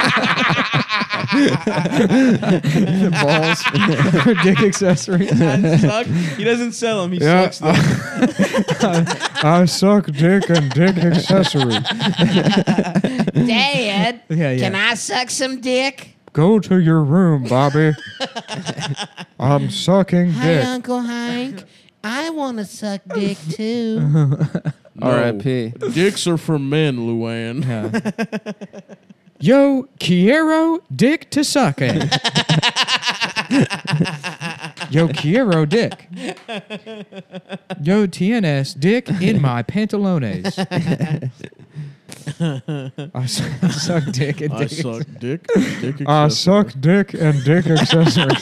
Balls, dick accessories. suck. He doesn't sell them. He Yeah, sucks them. I suck dick and dick accessories. Dad, Yeah, can I suck some dick? Go to your room, Bobby. I'm sucking Hi, dick. Uncle Hank. I want to suck dick too. No. R.I.P. Dicks are for men, Luann. Yeah. Yo, Kiero, dick to suck it. Yo, Kiero, dick. Yo, TNS, dick in my pantalones. I suck dick and I dick. suck dick. Dick I accessory. suck dick and dick accessories.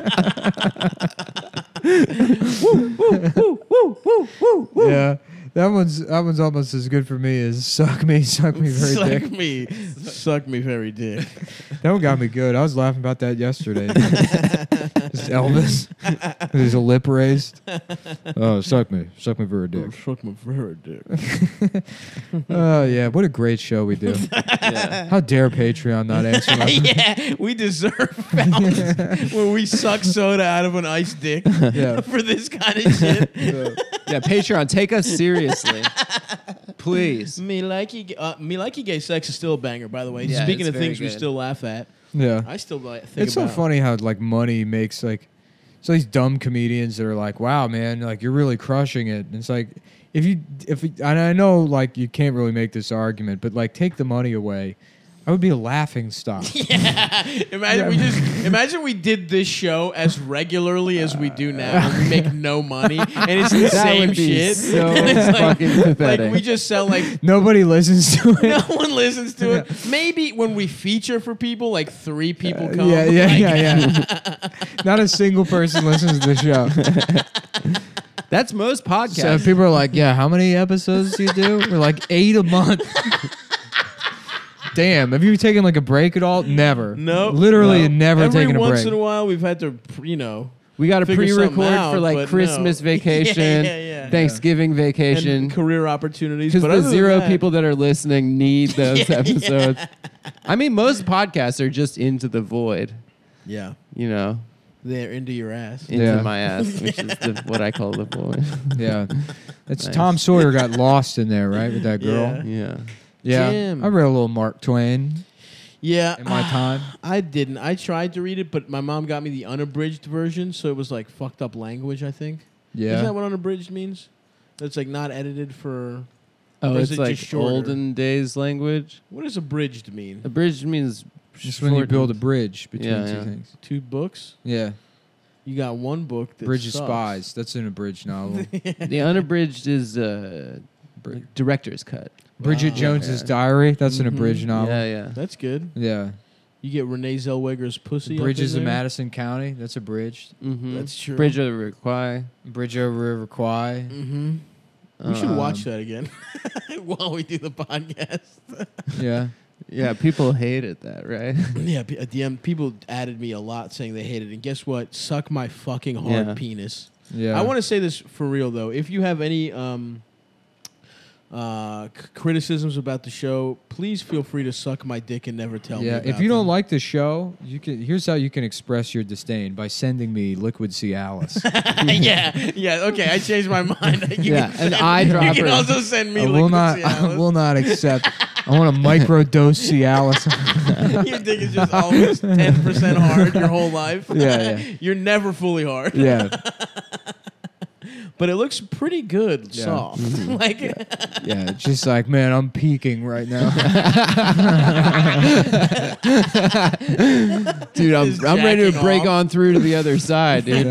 Yeah, that one's almost as good for me as suck me very dick. Suck me very dick. That one got me good. I was laughing about that yesterday. Just Elvis with his lip raised. Oh, suck me very dick. Suck me very dick. Oh yeah, what a great show we do. Yeah. How dare Patreon not answer my Yeah, we deserve felons where we suck soda out of an iced dick Yeah. for this kind of shit. Yeah, Patreon, take us seriously. Please. Me likey gay sex is still a banger, by the way. Yeah, Speaking it's of very things we good. still laugh at, Yeah. I still think It's so about. funny how like money makes like so these dumb comedians that are like, wow, man, like you're really crushing it. And it's like and I know like you can't really make this argument, but like take the money away, I would be a laughing stock. Imagine we did this show as regularly as we do now. And we make no money, and it's the That same would be shit. so And it's fucking pathetic. Like we just sell like Nobody listens to it. no one listens to it. Maybe when we feature for people, like 3 people come. Yeah. Not a single person listens to the show. That's most So podcasts. people are like, yeah, how many episodes do you do? We're like 8 a month. Damn, have you taken like a break at all? Never. No, Literally no. never Every taken a once break. in a while, we've had to, we got to figure something pre-record out, for like but Christmas no. vacation, Yeah. Thanksgiving vacation. and career opportunities. Because But the other than 0 that- people that are listening need those Yeah, episodes. I mean, most podcasts are just into the void, yeah, you know, they're into your ass. into Yeah. my ass, which is what I call the void. Yeah. It's Nice. Tom Sawyer got lost in there, right? With that girl. Yeah. Yeah. Yeah. Jim. I read a little Mark Twain Yeah, in my time. I didn't. I tried to read it, but my mom got me the unabridged version, so it was like fucked up language. I think. Isn't that Yeah. what unabridged means? That's like not edited for. Oh, Or is it's it like just shorter? olden days language. What does abridged mean? Abridged means Just when you shortened. build a bridge between Yeah, two yeah. things. 2 books. Yeah. You got one book that Bridge of sucks. Spies. That's an abridged novel. The unabridged is director's cut. Bridget Wow. Jones's Yeah. Diary. That's an Mhm. abridged novel. Yeah, yeah. That's good. Yeah. You get Renee Zellweger's pussy. Bridges up of in there. Madison County. That's abridged. Mm-hmm. That's true. Bridge over the Kwai. Bridge over River Kwai. Mm-hmm. We should watch that again while we do the podcast. Yeah. Yeah, people hated that, right? Yeah, at the end, people added me a lot saying they hated it. And guess what? Suck my fucking hard Yeah. penis. Yeah. I want to say this for real, though. If you have any criticisms about the show, please feel free to suck my dick and never tell me. Yeah, about if you don't them. like the show, here's how you can express your disdain by sending me Liquid Cialis. yeah. Okay, I changed my mind. You Yeah, can an send- eyedropper. You can also send me. I will Liquid not. Cialis. I will not accept. I want a microdose Cialis. Your dick is just always 10% hard your whole life. Yeah. You're never fully hard. Yeah. But it looks pretty good, Yeah. soft. Like, Yeah, it's just like, man, I'm peaking right now. Dude, Just I'm ready to jacking break off. on through to the other side, dude.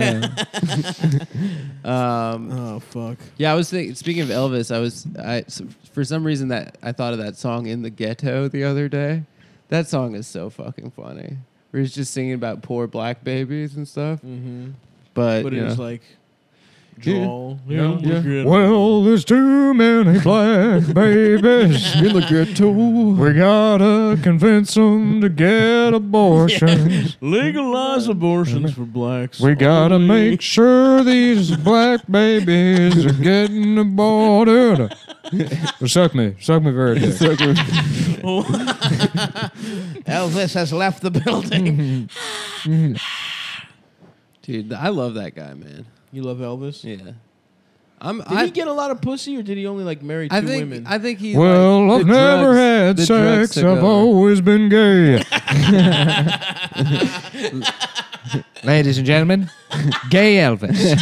oh fuck. Yeah, I was thinking. Speaking of Elvis, for some reason that I thought of that song "In the Ghetto" the other day. That song is so fucking funny. Where he's just singing about poor black babies and stuff. Mm-hmm. But But you it was know. like, Joel. Yeah. Well, there's too many black babies. in the ghetto. We gotta convince them to get abortions. Legalize abortions for blacks. We gotta only. make sure these black babies are getting aborted. Suck me very good. Elvis has left the building. Dude, I love that guy, man. You love Elvis? Yeah. Did he get a lot of pussy, or did he only like marry two women? I think he. Well, like, I've the never drugs- had the drugs sex. took I've over. always been gay. Ladies and gentlemen, gay Elvis.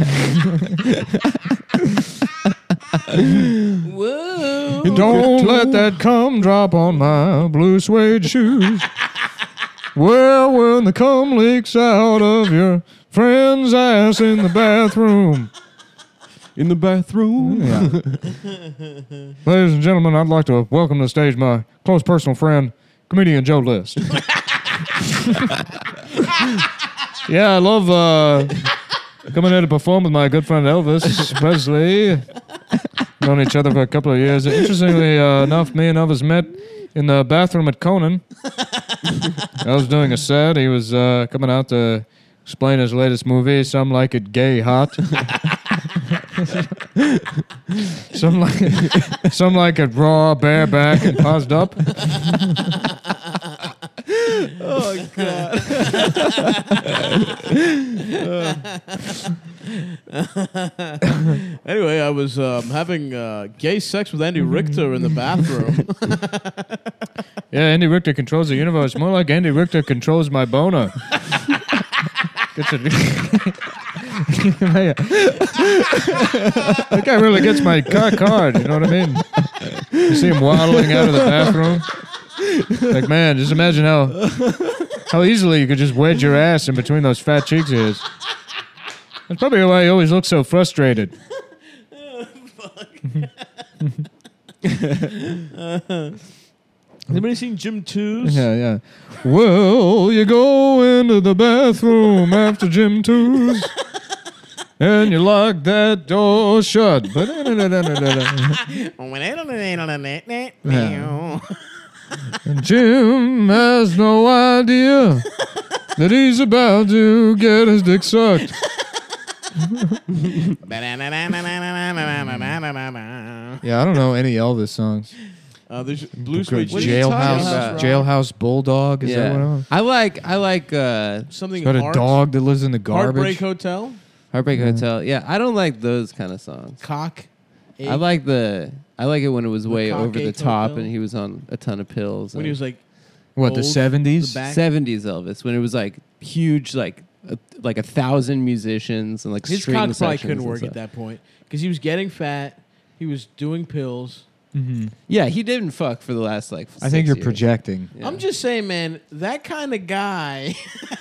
Whoa! Don't let that cum drop on my blue suede shoes. Well, when the cum leaks out of your friend's ass in the bathroom. In the bathroom. Yeah. Ladies and gentlemen, I'd like to welcome to the stage my close personal friend, comedian Joe List. Yeah, I love coming here to perform with my good friend Elvis Presley. Known each other for a couple of years. Interestingly enough, me and Elvis met in the bathroom at Conan. I was doing a set. He was coming out to explain his latest movie, Some Like It Gay Hot. Some like it raw, bareback, and paused up. Oh God. Anyway, I was having gay sex with Andy Richter in the bathroom. Yeah, Andy Richter controls the universe. More like Andy Richter controls my boner. That guy really gets my cock hard, you know what I mean? You see him waddling out of the bathroom. Like, man, just imagine how easily you could just wedge your ass in between those fat cheeks of his. That's probably why he always looks so frustrated. Anybody seen Jim Twos? Yeah. Well, you go into the bathroom after Jim Twos, and you lock that door shut. And Jim has no idea that he's about to get his dick sucked. Yeah, I don't know any Elvis songs. There's Blue Suede What are you talking Jailhouse, about? Jailhouse Bulldog. Is that what it was? I like something. Got a Heart- dog that lives in the Heartbreak garbage. Hotel. Heartbreak Hotel. Yeah, I don't like those kind of songs. Cock. I like it when it was way cock over the ache top hotel? and he was on a ton of pills. when he was like What, the old, 70s? the back. 70s Elvis, when it was like huge, like 1,000 musicians and like His string cock probably sections couldn't and work stuff. at that point because he was getting fat. He was doing pills. Yeah, he didn't fuck for the last like. I think 6 you're years. projecting. Yeah. I'm just saying, man, that kind of guy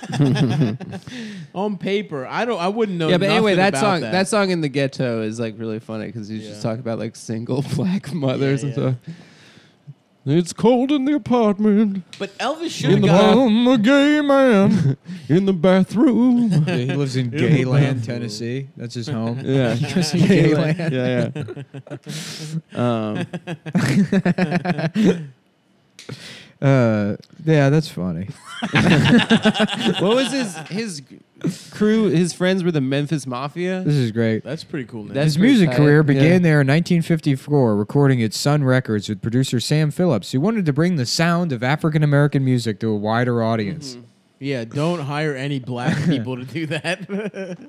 on paper, I wouldn't know. Yeah, but anyway, nothing that about song, that song in the ghetto is like really funny because he's just Yeah. talking about like single black mothers and yeah. stuff. It's cold in the apartment, But Elvis should In have the got. I'm a gay man. in the bathroom. He lives in Gayland, Tennessee. That's his home. Yeah, Gayland. yeah. Yeah, that's funny. What was his crew? His friends were the Memphis Mafia. This is great. That's pretty cool. Name. That's His pretty music tight, career yeah. began there in 1954, recording at Sun Records with producer Sam Phillips, who wanted to bring the sound of African American music to a wider audience. Yeah, don't hire any black people to do that.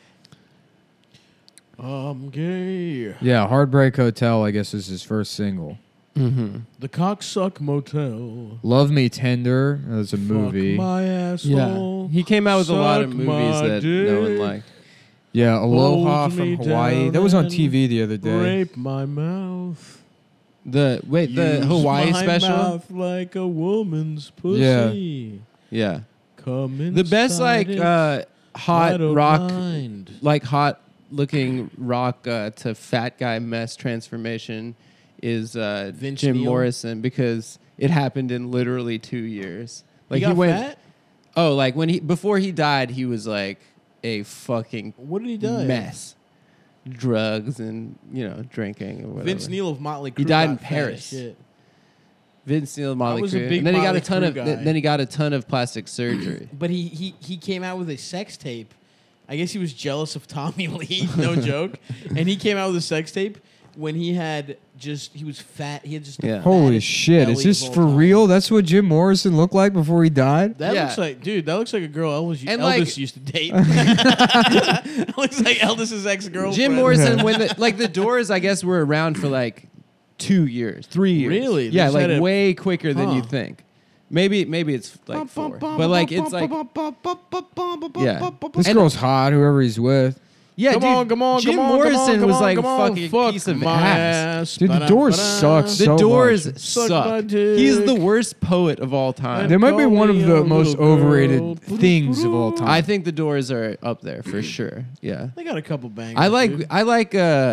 I'm gay. Yeah, Heartbreak Hotel, I guess, is his first single. Mm-hmm. The Cocksuck Motel. Love Me Tender, that's a movie. Fuck my asshole. Yeah, he came out with a lot of Suck movies my that no one dick. liked. Yeah, Aloha Hold from me Hawaii. down That was on and TV the other day. Rape my mouth. The Use Hawaii my special. mouth like a woman's pussy. Yeah, Come the best inside like it, hot I don't rock, mind. like hot looking rock to fat guy mess transformation is Vince Jim Neil? Morrison, because it happened in literally 2 years. Like He got went. fat? Oh, like before he died, he was like a fucking What did he die? of? mess. Drugs and drinking or whatever. Vince Neil of Motley Crue. He died in got fat as Paris. Shit. Vince Neil, Motley was a Crue. big And then he got a Motley ton Crue of guy. then he got a ton of plastic surgery. But he came out with a sex tape. I guess he was jealous of Tommy Lee, no joke. And he came out with a sex tape when he was fat. He had just the Yeah. Holy fattest shit, belly is this of all for time. real? That's what Jim Morrison looked like before he died? That Yeah. looks like, dude, that looks like a girl Elvis, And, Elvis like- used to date. That looks like Elvis's ex-girlfriend. Jim Morrison, when the Doors, I guess, were around for like 2 years, 3 years. Really? They Yeah, just like had way quicker than Huh. you think. Maybe it's like 4, but like it's like yeah. This And- girl's hot, whoever he's with. Yeah, Come dude, on, come on, Jim come on, Morrison come on, come was on, like come a on, fucking fuck piece of my ass. Dude, the Doors sucks The so Doors much. Suck my suck. dick. He's the worst poet of all time. They might be Call one of me the a most little girl. overrated things of all time. I think the Doors are up there for sure. Yeah, They got a couple bangers. I dude. like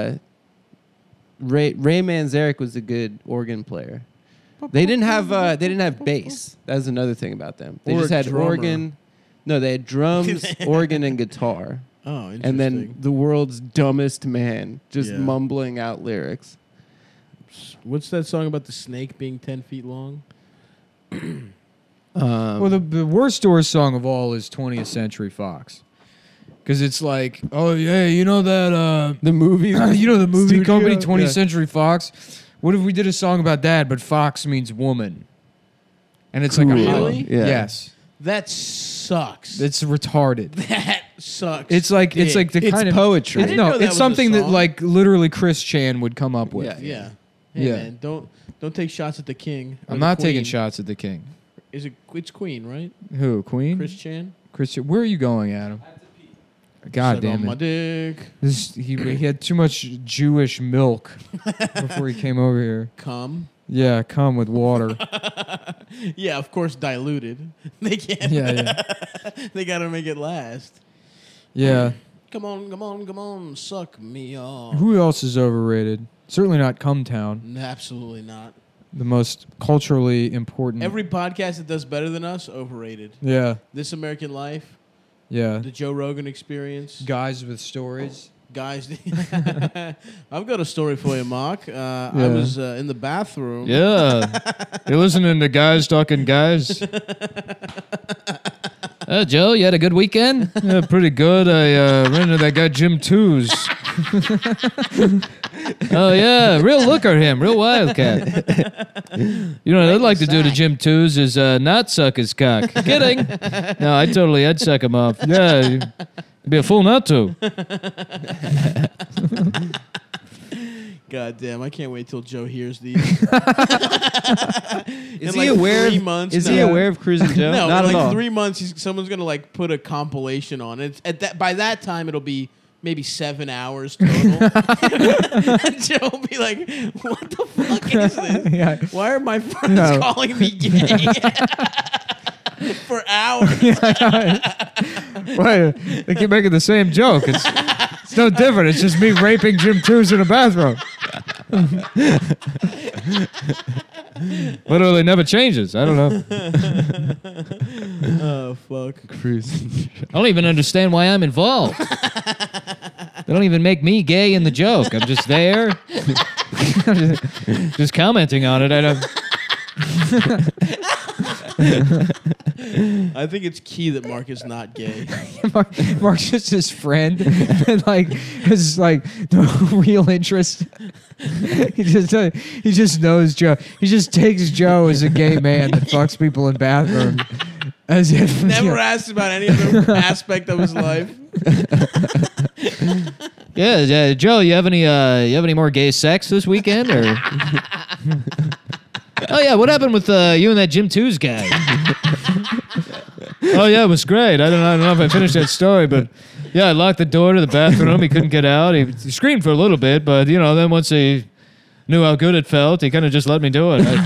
Ray Manzarek was a good organ player. They didn't have bass. That's another thing about them. They Or just a had drummer. organ. No, they had drums, organ, and guitar. Oh, interesting. And then the world's dumbest man just Yeah. mumbling out lyrics. What's that song about the snake being 10 feet long? Well, the worst Doors song of all is 20th Century Fox. Because it's like, oh, yeah, you know that... the movie, you know the movie studio? company 20th Yeah. Century Fox? What if we did a song about that, but Fox means woman? And it's like a Cool. Really? Yeah. Yes. That sucks. It's retarded. That sucks. It's like the It's kind of poetry. I didn't no, know that it's was a something that song. like literally Chris Chan would come up with. Yeah. Yeah. Hey, Yeah. man, don't take shots at the king. or I'm the not taking queen. shots at the king. Is it? It's Queen, right? Who? Queen? Chris Chan. Christian. Where are you going, Adam? God Suck damn on my it! dick. He had too much Jewish milk before he came over here. Come. Yeah, come with water. Yeah, of course, diluted. They can't. Yeah, They gotta make it last. yeah. Come on, come on, come on, suck me off. Who else is overrated? Certainly not Come Town, Absolutely not. the most culturally important. Every podcast that does better than us, overrated. Yeah, This American Life, yeah. the Joe Rogan Experience, Guys with stories. guys. I've got a story for you, Mark. I was in the bathroom. Yeah. You're listening to guys talking guys. Joe, you had a good weekend? Yeah, pretty good. I ran into that guy Jim Twos. Oh, yeah. Real look at him. Real wildcat. You know what I'd like to do to Jim Twos is not suck his cock. Kidding. No, I'd suck him off. Yeah. You'd be a fool not to. God damn, I can't wait till Joe hears these. Is In he like aware? 3 months, Is he no. aware of Cruising Joe? No, Not in at like all. 3 months, someone's gonna like put a compilation on it. By that time, it'll be maybe 7 hours total. Joe will be like, "What the fuck is this? Yeah. Why are my friends No. calling me gay for hours?" Wait, they keep making the same joke. It's no different. It's just me raping Jim Twos in a bathroom. Literally never changes. I don't know. Oh fuck! I don't even understand why I'm involved. They don't even make me gay in the joke. I'm just there, just commenting on it. I don't. I think it's key that Mark is not gay. Mark's just his friend, and like has like no real interest. He just knows Joe. He just takes Joe as a gay man that fucks people in bathrooms, as if Never asked about any other aspect of his life. Yeah, Joe, you have any more gay sex this weekend or? Oh yeah, what happened with you and that Jim Twos guy? Oh yeah, it was great. I don't know if I finished that story, but yeah, I locked the door to the bathroom. He couldn't get out. He screamed for a little bit, but then once he knew how good it felt, he kind of just let me do it.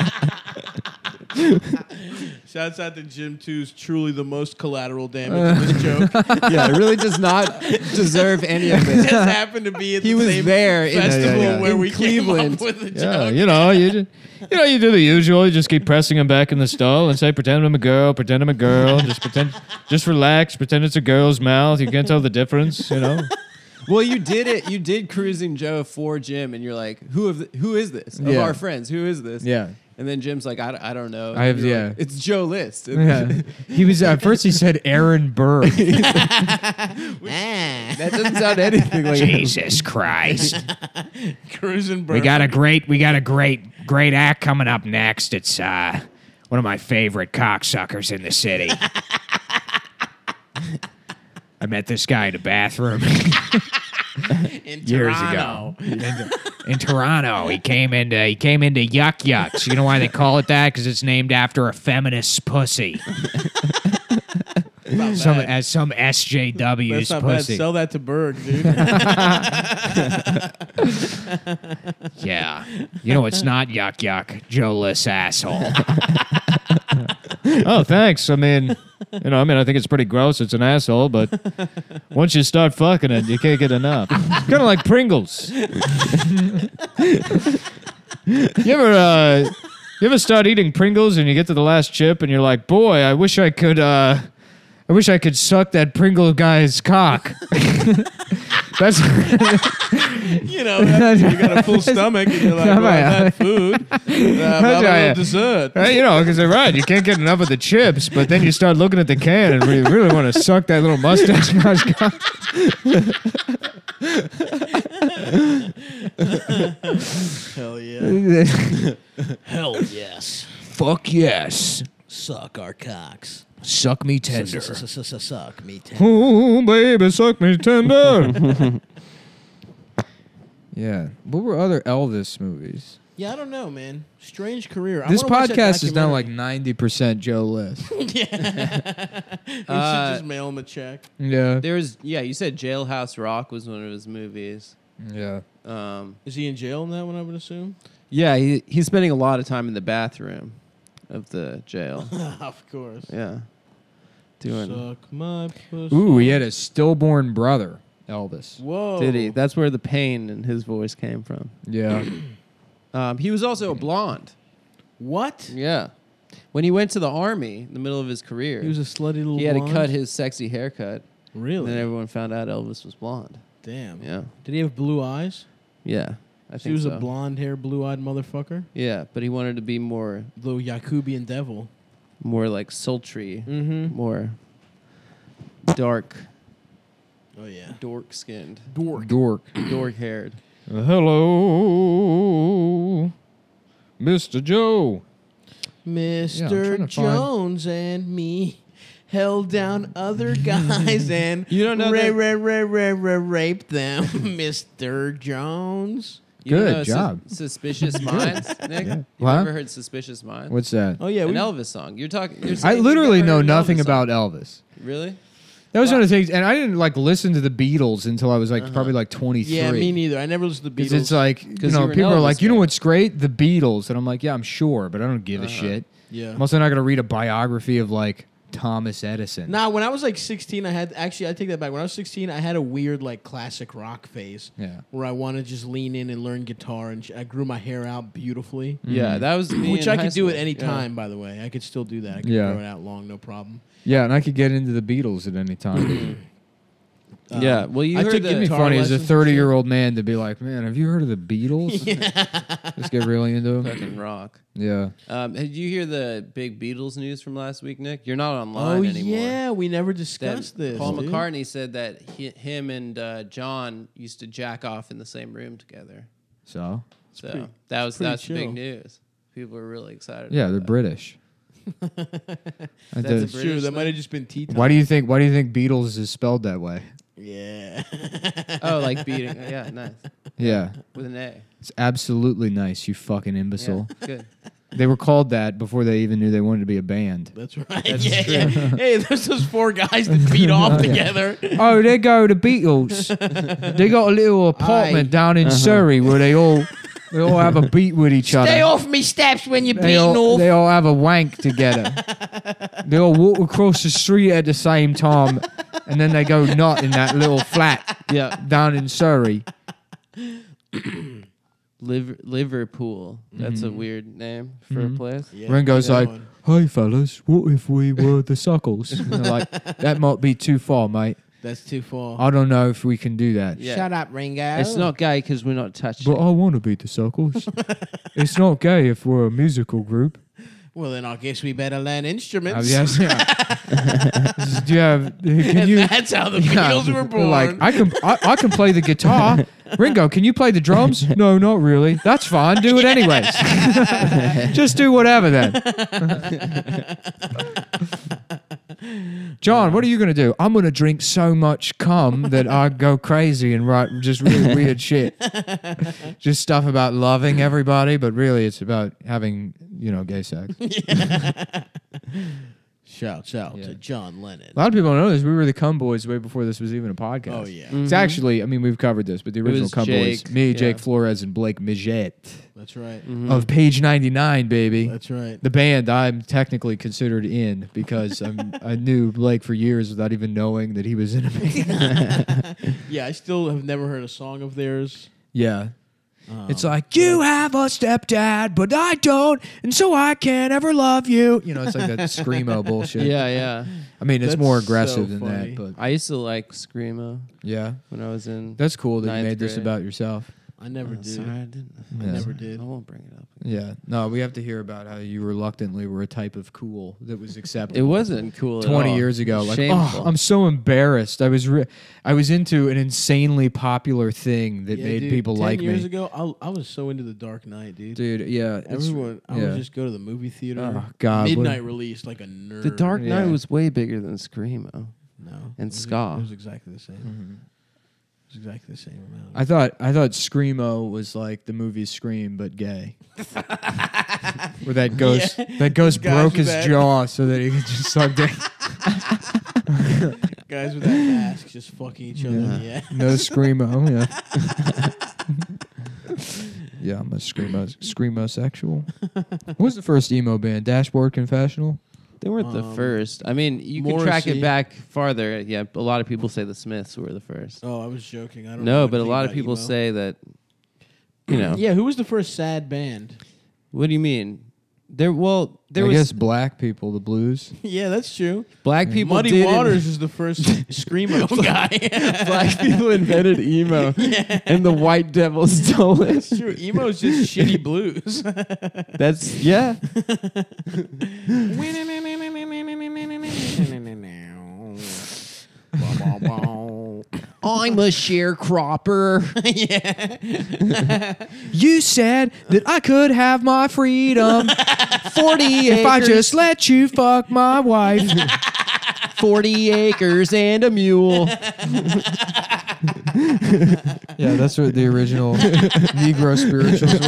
Shouts out to Jim Two's truly the most collateral damage in this joke. Yeah, it really does not deserve any of It it. just happened to be at He the was same there in- festival where in we Cleveland. came up with the Yeah, joke. you do the usual. You just keep pressing him back in the stall and say, "Pretend I'm a girl. Pretend I'm a girl. Just relax. Pretend it's a girl's mouth. You can't tell the difference. Well, you did it. You did Cruising Joe for Jim, and you're like, who is this? Of Yeah. our friends, who is this? Yeah. And then Jim's like, I don't know. I have- You're yeah. like, it's Joe List. Yeah. He was at first. He said Aaron Burr. That doesn't sound anything like him. Jesus Christ. Cruising We got a great act coming up next. It's one of my favorite cocksuckers in the city. I met this guy in the bathroom in years Toronto. ago in Toronto. He came into Yuck Yucks. You know why they call it that? Because it's named after a feminist's pussy. Not Some bad. That's SJW's not bad. pussy. Sell that to Berg, dude. Yeah. You know it's not Yuck Yuck. Joe-less asshole. Oh, thanks. I mean, I think it's pretty gross. It's an asshole, but once you start fucking it, you can't get enough. Kind of like Pringles. You ever start eating Pringles and you get to the last chip and you're like, boy, I wish I could suck that Pringle guy's cock. That's You got a full stomach and you're like, well, I've had food. How about a little dessert? because they're right. You can't get enough of the chips, but then you start looking at the can and really want to suck that little mustache guy's cock. Hell yeah. Hell yes. Fuck yes. Suck our cocks. Suck me tender. Suck me tender. Oh, baby, suck me tender. Yeah. What were other Elvis movies? Yeah, I don't know, man. Strange career. I This wanna watch that podcast is now like documentary. 90% Joe List. We should just mail him a check. Yeah. You said Jailhouse Rock was one of his movies. Yeah. Is he in jail in that one, I would assume? Yeah, he's spending a lot of time in the bathroom of the jail. Of course. Yeah. Doing. Suck my pussy. Ooh, he had a stillborn brother, Elvis. Whoa. Did he? That's where the pain in his voice came from. Yeah. He was also a blonde. What? Yeah. When he went to the army in the middle of his career, He was a slutty little he had to blonde? cut his sexy haircut. Really? And then everyone found out Elvis was blonde. Damn. Yeah. Did he have blue eyes? Yeah. I He think was so. a blonde hair, blue eyed motherfucker. Yeah, but he wanted to be more Little Yakubian devil. like sultry, Mm-hmm. more dark, Oh, yeah. dork skinned, Dork. dork haired. Hello, Mr. Joe. Mr. trying to Jones and me held down other guys and You don't know raped them, Mr. Jones. You don't Good know job. Suspicious Minds, Nick? You What? ever heard Suspicious Minds? What's that? Oh, yeah. An we- Elvis song. You're talking. You're I saying you've literally never know heard an nothing Elvis about song. Elvis. Really? That was one of the things, and I didn't like listen to the Beatles until I was like probably like 23. Yeah, me neither. I never listened to the Beatles. Because it's like, you 'Cause you were an people are Elvis like, you know fan. what's great? The Beatles. And I'm like, yeah, I'm sure, but I don't give a shit. yeah. I'm also not going to read a biography of like Thomas Edison. Nah, when I was like 16, I take that back. When I was 16, I had a weird like classic rock phase. Yeah. Where I wanted to just lean in and learn guitar, and I grew my hair out beautifully. Yeah, that was me Which in I high could do school. at any Yeah. time, by the way. I could still do that. I could Yeah. grow it out long, no problem. Yeah, and I could get into the Beatles at any time. Yeah, well, you I heard took the It'd be guitar funny as a lessons and 30-year-old man to be like, man, have you heard of the Beatles? Just get really into them. fucking rock. Yeah. Did you hear the big Beatles news from last week, Nick? You're not online Oh anymore. yeah, we never That discussed this. Paul dude. McCartney said that him and John used to jack off in the same room together. So? So pretty- that's pretty the big chill. news. People are really excited. Yeah, about they're that. British. That's That's a It's true. British That might thing? have just been tea time. Why do you think Beatles is spelled that way? Yeah. Oh, like beating. Yeah, nice. Yeah. With an A. It's absolutely nice, you fucking imbecile. Yeah, good. They were called that before they even knew they wanted to be a band. That's right. yeah. Hey, there's those 4 guys that beat off together. Oh, they go the Beatles. They got a little apartment down in Surrey where they all have a beat with each other. Stay off me steps when you're They beating all, off. they all have a wank together. They all walk across the street at the same time, and then they go nut in that little flat down in Surrey. Liverpool. That's a weird name for a place. Yeah, Ringo's that like, one. hey, fellas, what if we were the Suckles? And they're like, that might be too far, mate. That's too far. I don't know if we can do that. Yeah. Shut up, Ringo. It's not gay because we're not touching. But I want to be the Suckles. It's not gay if we're a musical group. Well, then I guess we better learn instruments. Yes, yeah. Do you have? Can And you? that's how the Yeah, Beatles were they're born. like, I can play the guitar. Ringo, can you play the drums? No, not really. That's fine. Do it anyways. Just do whatever then. John, what are you going to do? I'm going to drink so much cum that I go crazy and write just really weird shit. Just stuff about loving everybody, but really it's about having, gay sex. Shout out Yeah. to John Lennon. A lot of people don't know this. We were the Cum Boys way before this was even a podcast. Oh, yeah. It's actually, we've covered this, but the original was Cum Boys, Jake, me, yeah. Jake Flores, and Blake Mijet That's right. of Page 99, baby. That's right. The band I'm technically considered in because I knew Blake for years without even knowing that he was in a band. Yeah, I still have never heard a song of theirs. Yeah. It's like, you have a stepdad, but I don't, and so I can't ever love you. It's like that Screamo bullshit. Yeah. I mean, it's That's more aggressive so than funny. that, but I used to like Screamo yeah. when I was in. That's cool that you Ninth made this grade. about yourself. I never did. Sorry, I didn't. Yeah. Never did. I won't bring it up. Yeah. No, we have to hear about how you reluctantly were a type of cool that was accepted. It wasn't cool. at 20 all. years ago. Like, Shameful. I'm so embarrassed. I was into an insanely popular thing that Yeah, made dude, people 10 like years me. ago, I was so into The Dark Knight, dude. Dude, yeah. Everyone, I yeah. would just go to the movie theater. Oh, God. what- Midnight release like a nerd. The Dark Knight Yeah. was way bigger than Screamo. No. and it was, ska. It was exactly the same. It was exactly the same amount. I thought Screamo was like the movie Scream but gay. Where that ghost Guys broke with his that- jaw so that he could just suck dick. Guys with that mask just fucking each other. Yeah. No Screamo, yeah. Yeah, I'm a Screamo-sexual. What was the first emo band? Dashboard Confessional? They weren't the first. I mean, you can track Morrissey. it back farther. Yeah, a lot of people say the Smiths were the first. Oh, I was joking. I don't know. No, but a anything lot of about people emo. say that. You know. Yeah, who was the first sad band? What do you mean? There I was guess black people, the blues. Yeah, that's true. black people. Muddy didn't- Waters was the first screamo guy. Black people invented emo, and the White Devil stole it. It's true. Emo is just shitty blues. That's yeah. I'm a sharecropper. You said that I could have my freedom 40 if I just let you fuck my wife. 40 acres and a mule. Yeah, that's what the original Negro spirituals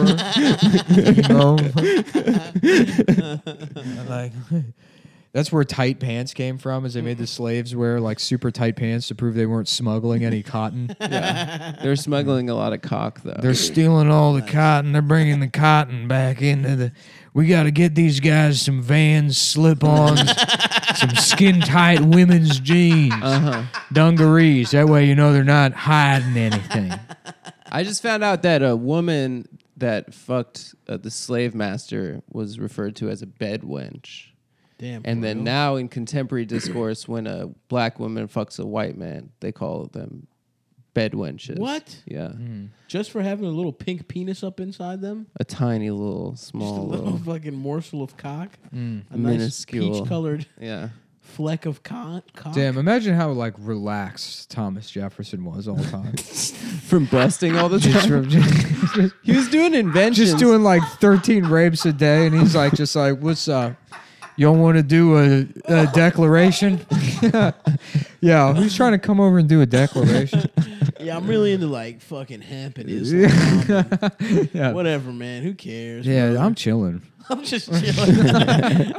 were. Like, that's where tight pants came from, is they made the slaves wear like super tight pants to prove they weren't smuggling any cotton. They're smuggling a lot of cock though. They're stealing all the cotton. They're bringing the cotton back into the. We got to get these guys some Vans slip-ons, some skin-tight women's jeans, dungarees. That way you know they're not hiding anything. I just found out that a woman that fucked the slave master was referred to as a bed wench. Damn. And for then real? now in contemporary discourse, when a black woman fucks a white man, they call them bedwenches. What? Yeah. Just for having a little pink penis up inside them? A tiny little, Just a small little fucking morsel of cock? A nice minuscule. peach-colored Yeah. fleck of cock? Damn, imagine how like relaxed Thomas Jefferson was all the time. From busting all the Just time. from- He was doing inventions. just doing like 13 rapes a day, and he's like, just like, what's up? Y'all want to do a declaration? Yeah, who's trying to come over and do a declaration? Yeah, I'm really into like fucking hemp and Islam. Yeah, Whatever, man. Who cares? yeah, brother? I'm chilling. I'm just chilling.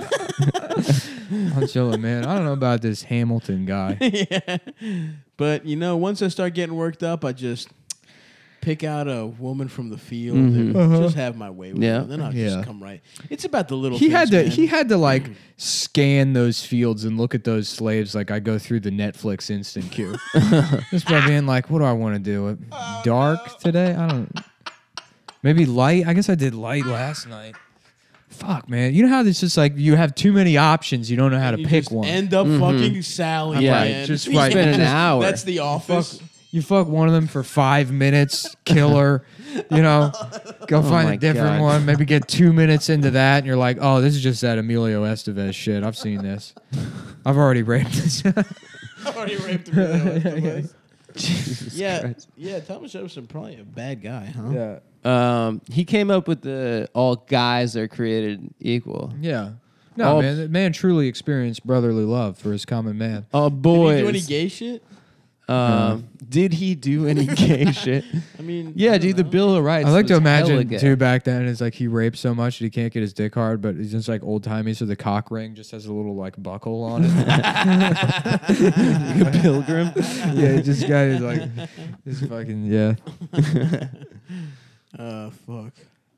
I'm chilling, man. I don't know about this Hamilton guy. Yeah. But, once I start getting worked up, I just pick out a woman from the field and just have my way with Yeah. her. Then I'll Yeah. just come right. It's about the little He things, man. he had to like scan those fields and look at those slaves like I go through the Netflix instant queue. Just by being like, what do I want to do? Dark today? I don't. Maybe light. I guess I did light last night. Fuck, man. You know how it's just like you have too many options. You don't know how to You pick just one. end up fucking Sally, Yeah, man. just You spend an hour. That's the office. You fuck one of them for 5 minutes, kill her, go find my a different God. one, maybe get 2 minutes into that, and you're like, oh, this is just that Emilio Estevez shit. I've seen this. I've already raped this. I've already raped him. Jesus Yeah, Christ. yeah. Thomas Jefferson probably a bad guy, huh? Yeah. He came up with the all guys are created equal. Yeah. No, All- man, the man truly experienced brotherly love for his common man. All Did boys. he do any gay shit? Did he do any gay shit? I mean, Yeah, I don't dude, the know. Bill of Rights. I like to was hella imagine gay. too back then it's like he raped so much that he can't get his dick hard, but he's just like old timey, so the cock ring just has a little like buckle on it. Like a pilgrim. Yeah, he just got his like his fucking Fuck.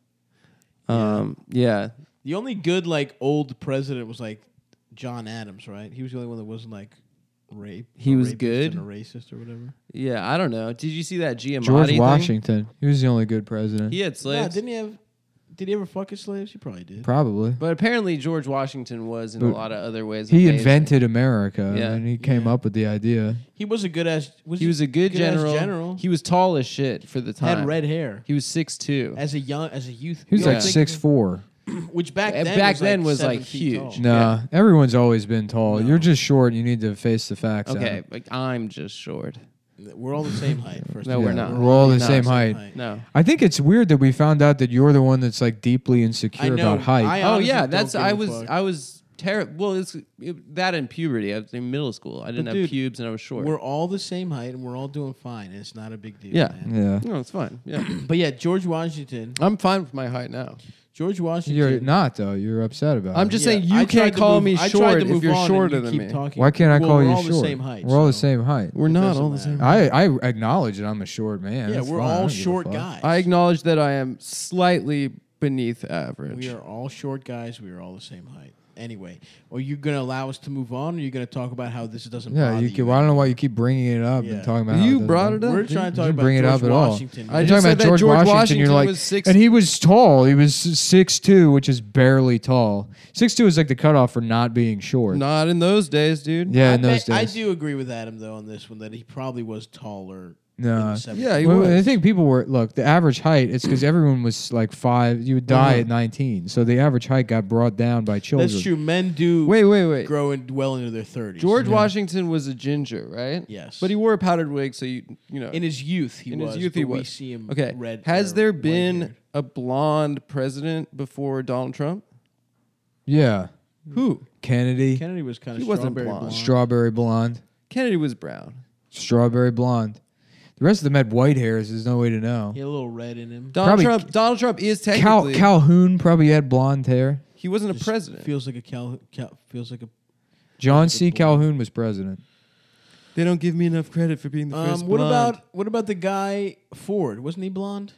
Yeah. The only good like old president was like John Adams, right? He was the only one that wasn't like rape. He a was rapist good? and a racist or whatever. Yeah, I don't know. Did you see that Giamatti George thing? Washington. He was the only good president. He had Nah, slaves. didn't he have? Did he ever fuck his slaves? He probably did. Probably. But apparently George Washington was in a But lot of other ways. He amazing. invented America, Yeah. and he came Yeah. up with the idea. He was a good ass. He was a good good-ass general. He was tall as shit for the time. had red hair He was 6'2". as a youth. He was Yeah. like 6'4". which back then Back was then like was, 7 like, feet huge. tall. Nah, everyone's always been tall. No. You're just short. And you need to face the facts. Okay, Adam. like I'm just short. We're all the same height. First No, of we're all. not. We're all the No, same same height. No. I think it's weird that we found out that you're the one that's like deeply insecure know. about height. I Oh honestly yeah, don't that's give I a was fuck. I was terrible. Well, that in puberty. I was in middle school. I didn't have dude, pubes and I was short. We're all the same height and we're all doing fine. And it's not a big deal. Yeah. man. yeah, No, it's fine. Yeah, But yeah, George Washington. I'm fine with my height now. George Washington. you're not though. You're upset about I'm it. just Yeah, saying you I can't tried to call move- me I tried short to if move you're on and shorter you than keep me. talking. Why can't I Well, call we're you all short? the same height. We're all the so- same height. We're not doesn't all the matter. same. I acknowledge that I'm a short man. Yeah, That's we're fine. I all don't give a short fuck. guys. I acknowledge that I am slightly beneath average. We are all short guys. We are all the same height. Anyway, are you going to allow us to move on, or are you going to talk about how this doesn't Yeah, bother you you? can. Well, I don't know why you keep bringing it up Yeah. and talking about. how You doesn't brought bother it up. We're dude. trying to talk didn't about bring it George up at all. Washington. I You're just talking said about that George George Washington. You're Washington like, was 6'. and he was tall. He was 6'2", which is barely tall. 6'2" is like the cutoff for not being short. Not in those days, dude. Yeah, I in those I days. do agree with Adam though on this one that he probably was taller. in No. the 70s. Yeah, he Well, was. I think people were the average height. It's because everyone was like 5. You would die at 19, so the average height got brought down by children. That's true. Men do Wait. grow well into their 30s. George Washington was a ginger, right? Yes. But he wore a powdered wig, so you know. in his youth, he In was. his youth, but he We was. see him Okay. red. Has or there been white-haired. a blonde president before Donald Trump? Yeah, Who? Kennedy, Kennedy was kind of He wasn't strawberry blonde. blonde. strawberry blonde, Kennedy was brown. strawberry blonde. The rest of them had white hairs. There's no way to know. He had a little red in him. Donald Probably- Trump is technically. Calhoun probably had blonde hair. He wasn't a Just president. Feels like a feels like a. John Good C. point. Calhoun was president. They don't give me enough credit for being the first What blonde. about the guy Ford? Wasn't he blonde?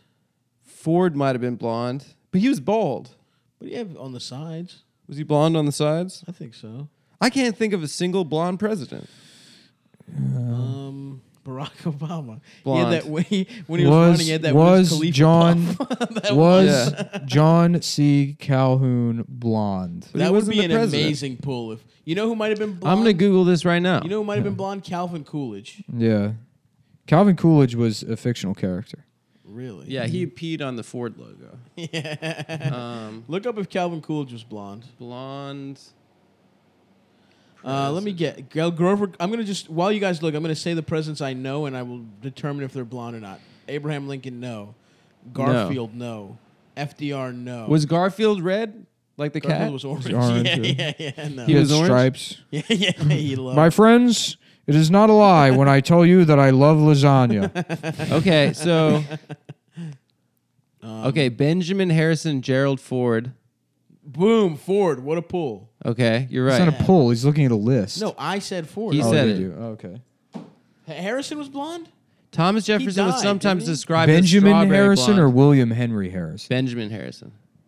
Ford might have been blonde, but he was bald. But he have on the sides. Was he blonde on the sides? I think so. I can't think of a single blonde president. Barack Obama. Blonde. He had that when he was running. He had that Wiz Khalifa John puff. That was John C. Calhoun blonde? But he that would wasn't be the an president. amazing pull. If you know who might have been blonde. I'm gonna Google this right now. You know who might have been blonde? Calvin Coolidge. Yeah, Calvin Coolidge was a fictional character. Really? Yeah, he peed on the Ford logo. Yeah. Look up if Calvin Coolidge was blonde. Blonde. Let me get Grover. I'm gonna just while you guys look, I'm gonna say the presidents I know, and I will determine if they're blonde or not. Abraham Lincoln, no. Garfield, no. FDR, no. Was Garfield red like the Garfield cat? was orange? orange, Yeah. No. He had was orange? stripes. yeah. He loved. My friends, it is not a lie when I tell you that I love lasagna. Okay, so okay, Benjamin Harrison, Gerald Ford. Boom, Ford. What a pull. Okay, you're It's right. not a poll. He's looking at a list. No, I said Ford. He Oh, said did it. you? Oh, okay. Harrison was blonde. Thomas Jefferson was died, sometimes didn't he? described as Benjamin strawberry Harrison blonde. or William Henry Harrison? Benjamin Harrison.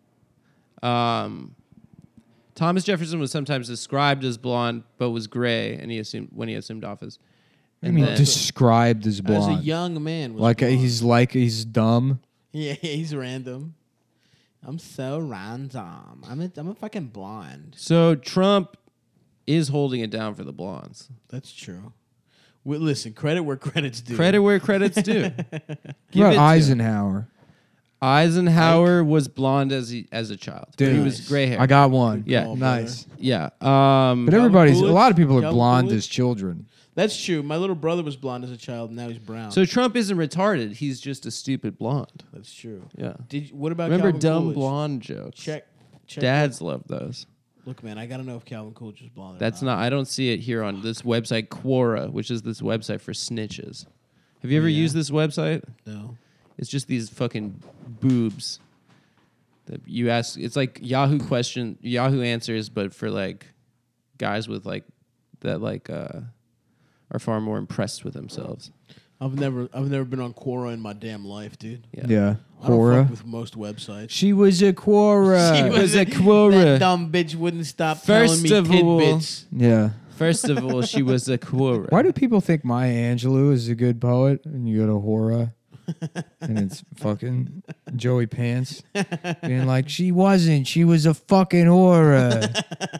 Thomas Jefferson was sometimes described as blonde, but was gray, and he assumed when he assumed office. I mean, described as blonde. As a young man. Was like blonde. he's dumb. Yeah, he's random. I'm so random. I'm a fucking blonde. So Trump is holding it down for the blondes. That's true. Listen, credit where credit's due. Credit where credit's due. What Give about it to Eisenhower? Eisenhower was blonde as a child. But he Dude. was gray hair. I got one. Yeah. call, Nice. Yeah. But everybody's a Coolidge? lot of people are Calvin blonde Coolidge? as children. That's true. My little brother was blonde as a child, and now he's brown. So Trump isn't retarded. He's just a stupid blonde. that's true. Yeah. What about Remember Calvin dumb Coolidge? blonde jokes? Check. Dads love those. Look, man, I gotta know if Calvin Coolidge was blonde. That's not. I don't see it here on this website, Quora, which is this website for snitches. Have you ever Yeah. used this website? No. It's just these fucking boobs that you ask. It's like Yahoo answers, but for like guys with like that are far more impressed with themselves. I've never been on Quora in my damn life, dude. Yeah. Yeah. I don't Quora. fuck with most websites. She was a Quora. She was a That Quora. dumb bitch wouldn't stop First telling of me all- tidbits. Yeah. First of all, she was a Quora. Why do people think Maya Angelou is a good poet and you go to Hora and it's fucking Joey Pants being like, she wasn't. She was a fucking Hora.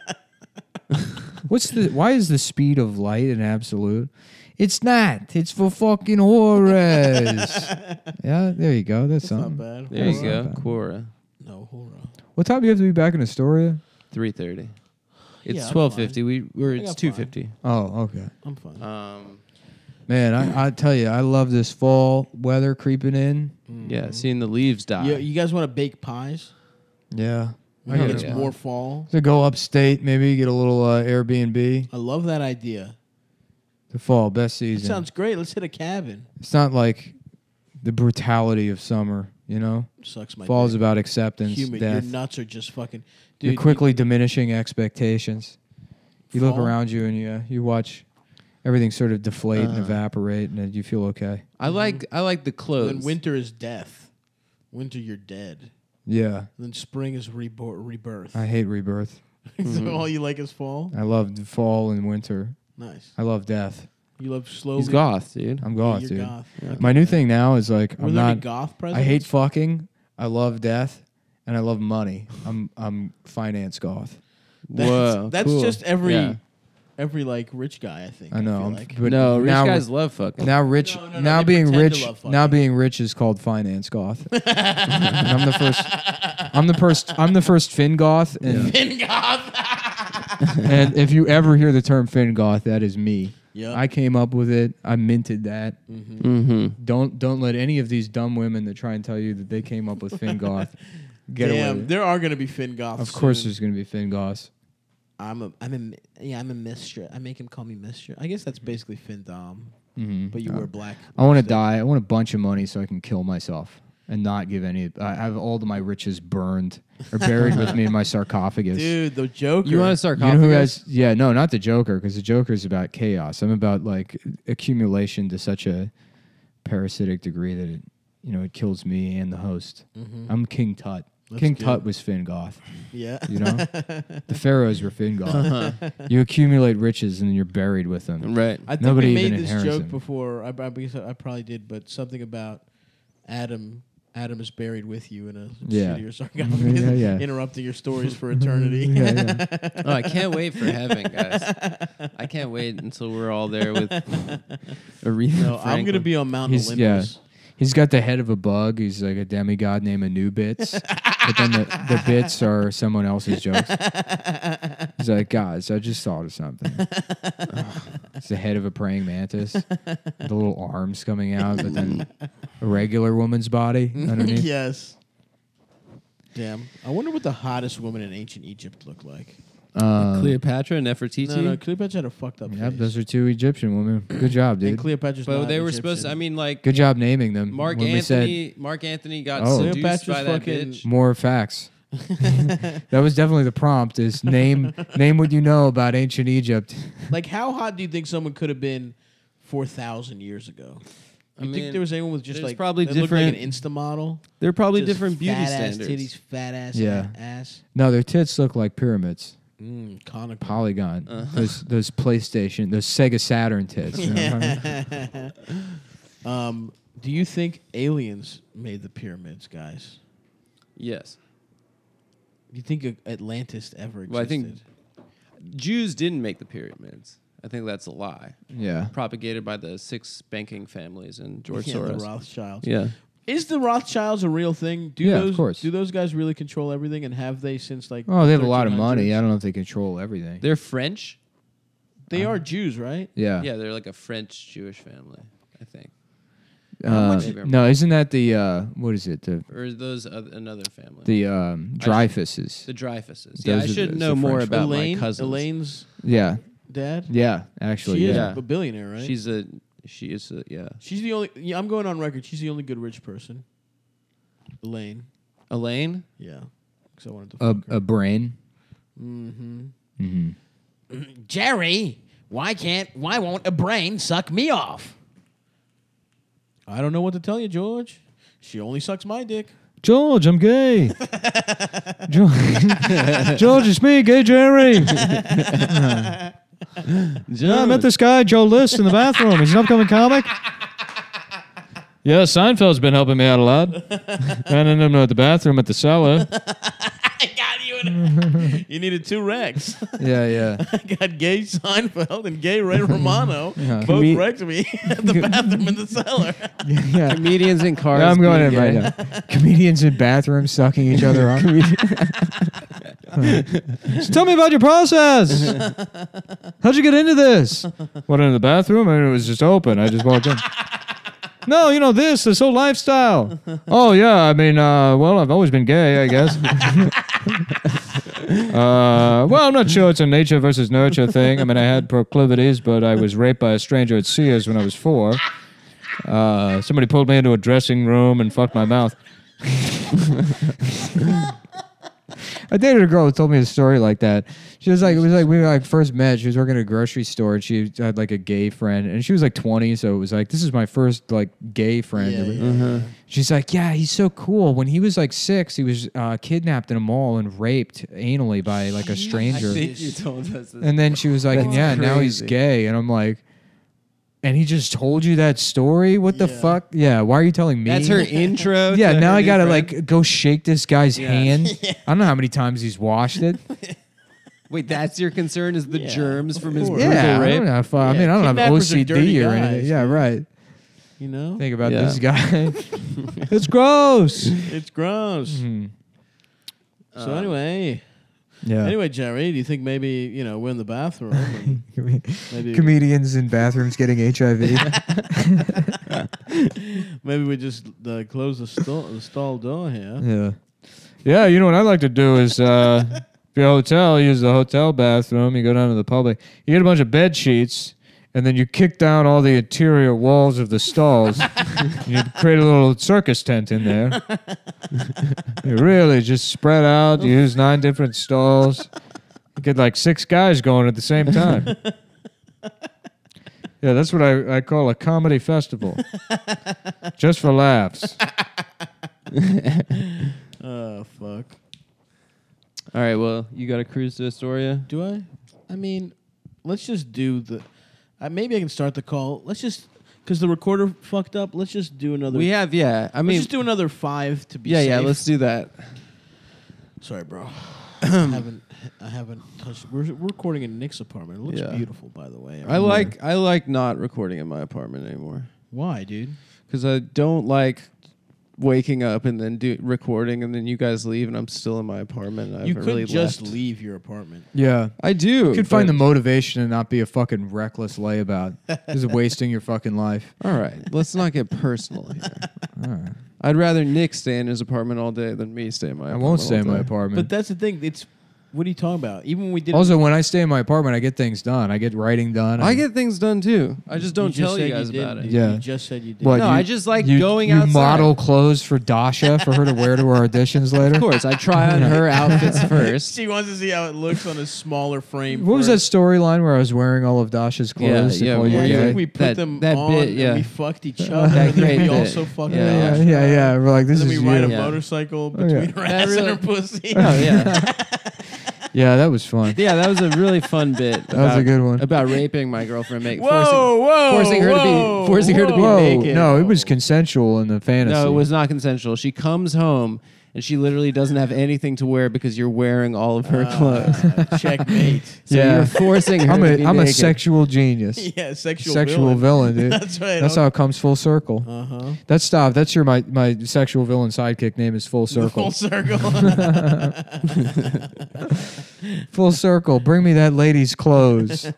Why is the speed of light an absolute? It's not. It's for fucking horrors. Yeah, there you go. That's Not something. bad. There you That's go, not bad. Quora. No horror. What time do you have to be back in Astoria? 3:30. It's Yeah, I'm 12:50. I It's got 2:50. Oh, okay. I'm fine. Man, I tell you, I love this fall weather creeping in. Yeah, seeing the leaves die. You guys want to bake pies? Yeah. I I think gotta it's more fall. to go upstate, maybe get a little Airbnb. I love that idea. The fall, best It season. sounds great. Let's hit a cabin. It's not like the brutality of summer, you know? Sucks my Fall's dick. about acceptance, Humid. death. Your nuts are just fucking. You're Dude, quickly diminishing expectations. You look Fall? around you and you watch everything sort of deflate and evaporate, and you feel okay. I like the clothes. Then winter is death. Winter, you're dead. Yeah, Then spring is rebirth. I hate rebirth. So all you like is fall? I love the fall and winter. Nice. I love death. You love slow. He's goth, dude. I'm goth, You're dude. goth. My new thing now is like Were I'm there any not. goth I presidents? hate fucking. I love death, and I love money. I'm finance goth. Whoa, That's cool. just every Yeah. like rich guy. I think. I know. feel I'm- like. but No, rich now, guys love fucking. Now rich. No, now they being pretend to rich. love fucking. Now being rich is called finance goth. And I'm the first. I'm the first fin goth. And, and if you ever hear the term fin goth, that is me. Yep. I came up with it. I minted that. Mm-hmm. Don't let any of these dumb women that try and tell you that they came up with fin goth get away. Damn, with it. there are gonna be fin goths. Of course, soon. there's going to be fin goths. I'm a mistress. I make him call me mistress. I guess that's basically fin dom, Mm-hmm. but you wear black. I want to lipstick. die. I want a bunch of money so I can kill myself and not give any. I have all of my riches burned or buried with me in my sarcophagus. Dude, the Joker. You want a You sarcophagus? know who has? Yeah, no, not the Joker, because the Joker is about chaos. I'm about like accumulation to such a parasitic degree that it kills me and the host. Mm-hmm. I'm King Tut. King good. Tut was Fingoth. Yeah. You know, the pharaohs were Fingoth. You accumulate riches and then you're buried with them. Right. I think Nobody we made even this inherits joke them. before. I probably did, but something about Adam is buried with you in a Yeah. shittier sarcophagus, Yeah. interrupting your stories for eternity. Oh, I can't wait for heaven, guys. I can't wait until we're all there with Aretha No, I'm gonna Franklin. be on Mount He's- Olympus. He's got the head of a bug. He's like a demigod named Anubis. But then the bits are someone else's jokes. He's like, guys, I just thought of something. It's the head of a praying mantis. The little arms coming out, but then a regular woman's body underneath. Yes. Damn. I wonder what the hottest woman in ancient Egypt looked like. Cleopatra, Nefertiti. No, Cleopatra had a fucked up Yep, face. those are 2 Egyptian women. Good job, And dude. Cleopatra's But not they were Egyptian. supposed to, I mean, like, Good job naming them. Mark When we said Anthony got Oh. seduced Cleopatra's by that fucking- bitch. more facts. That was definitely the prompt. Is name what you know about ancient Egypt. Like, how hot do you think someone could have been 4,000 years ago? I You think mean, there was anyone with just there's like probably that looked like an different- Insta model? They're probably Just different beauty fat standards. Ass titties, fat ass, Yeah. ass. No, their tits look like pyramids. Conical. Polygon. Those PlayStation, those Sega Saturn tits. You know what I mean? Do you think aliens made the pyramids, guys? Yes. Do you think Atlantis ever existed? Well, I think Jews didn't make the pyramids. I think that's a lie. Yeah. Propagated by the 6 banking families and George the Soros. Rothschilds. Yeah. Is the Rothschilds a real thing? Do Yeah, of those, course. Do those guys really control everything, and have they since like? Oh, they have a lot of money. 1300s? I don't know if they control everything. They're French. They are Jews, right? Yeah. Yeah, they're like a French Jewish family, I think. No, isn't that the what is it? The Or is those another family? Dreyfuses. The Dreyfuses. Those Yeah, I are should the know more French about Elaine, my cousins. Elaine's Yeah. dad. Yeah. Actually, She is yeah. a billionaire, right? She is yeah. She's the only. Yeah, I'm going on record. She's the only good rich person. Elaine. Elaine? Yeah. Because I wanted to. Fuck her. A brain. Jerry, why won't a brain suck me off? I don't know what to tell you, George. She only sucks my dick. George, I'm gay. George, it's me, gay Jerry. I met this guy, Joe List, in the bathroom. He's an upcoming comic. Yeah, Seinfeld's been helping me out a lot. Ran into him at the bathroom at the cellar. I got you. You needed 2 Rex. Yeah. I got gay Seinfeld and gay Ray Romano. Both Comed- wrecked me at the bathroom in the cellar. Yeah. Comedians in cars. I'm going in being right gay. now. Comedians in bathrooms sucking each other off. So tell me about your process. How'd you get into this? Went into the bathroom and it was just open. I just walked in. No, you know this whole lifestyle. Oh yeah, I mean, well, I've always been gay, I guess. Well, I'm not sure it's a nature versus nurture thing. I mean, I had proclivities, but I was raped by a stranger at Sears when I was 4. Somebody pulled me into a dressing room and fucked my mouth. I dated a girl who told me a story like that. She was like, it was like we like first met. She was working at a grocery store and she had like a gay friend, and she was like 20, so it was like this is my first like gay friend. She's like, yeah, he's so cool. When he was like 6, he was kidnapped in a mall and raped anally by like a stranger. I think you told us this. And then she was like, That's yeah, now he's crazy. gay, and I'm like. And he just told you that story? What the Yeah. fuck? Yeah, why are you telling me? That's her intro. Yeah, to now her I new gotta friend? like go shake this guy's Yeah. hand. I don't know how many times he's washed it. Wait, that's your concern is the Yeah, germs from of his course. brutal Yeah, I rape? don't know if, I Yeah, mean, I don't have kidnappers are dirty OCD or guys, anything. Yeah, dude. right. You know? Think about Yeah. this guy. It's gross. It's gross. So anyway. Yeah. Anyway, Jerry, do you think maybe, we're in the bathroom and maybe Comedians in bathrooms getting HIV. maybe we just close the stall door here? Yeah. Yeah, you know what I like to do is if you're a hotel, use the hotel bathroom, you go down to the public, you get a bunch of bed sheets, and then you kick down all the interior walls of the stalls. You create a little circus tent in there. You really just spread out, you use 9 different stalls. You get like 6 guys going at the same time. Yeah, that's what I call a comedy festival. Just for laughs. Oh fuck. All right, well, you got to cruise to Astoria. Do I? I mean, let's just do the. Maybe I can start the call. Let's just because the recorder fucked up. Let's just do another. We have, yeah. I mean, let's just do another 5 to be. yeah, safe. yeah. Let's do that. Sorry, bro. I haven't touched. We're recording in Nick's apartment. It looks Yeah. beautiful, by the way. I like not recording in my apartment anymore Why, dude? because I don't like waking up and then recording and then you guys leave and I'm still in my apartment. And I You haven't could really just left. leave your apartment. Yeah. I do. You could find the but- motivation and not be a fucking reckless layabout. Just wasting your fucking life. All right, let's not get personal here. All right. I'd rather Nick stay in his apartment all day than me stay in my I apartment. won't stay all in my day. apartment. But that's the thing. It's what are you talking about? Even when we did. Also, when I stay in my apartment, I get things done. I get writing done. I get things done too. I just don't tell said you guys about didn't. it. Yeah. You just said you did. What, No, you- I just like you, going you outside. model clothes for Dasha for her to wear to her auditions later. Of course, I try on her outfits first. She wants to see how it looks on a smaller frame. What was that first. storyline where I was wearing all of Dasha's clothes? Yeah, to call you Yeah, I gay? think we put That- them that on bit, yeah. and we fucked each other. That and then great we bit. also fucked Yeah, Dasha. yeah. We're like, this And is then we ride a you. Yeah. motorcycle between her ass really- and her pussy. Oh yeah, Yeah, that was fun. yeah. That was a really fun bit. That was a good one. about raping my girlfriend, Whoa, forcing her to be Whoa, naked. no, it was consensual in the fantasy. No, it was not consensual. She comes home and she literally doesn't have anything to wear because you're wearing all of her clothes. Checkmate. So Yeah. you're forcing her. I'm to be a naked. sexual genius. Yeah, sexual villain, dude. That's right. That's how it comes full circle. Uh-huh. That's your my sexual villain sidekick name is Full Circle. Full circle. Full Circle. Bring me that lady's clothes.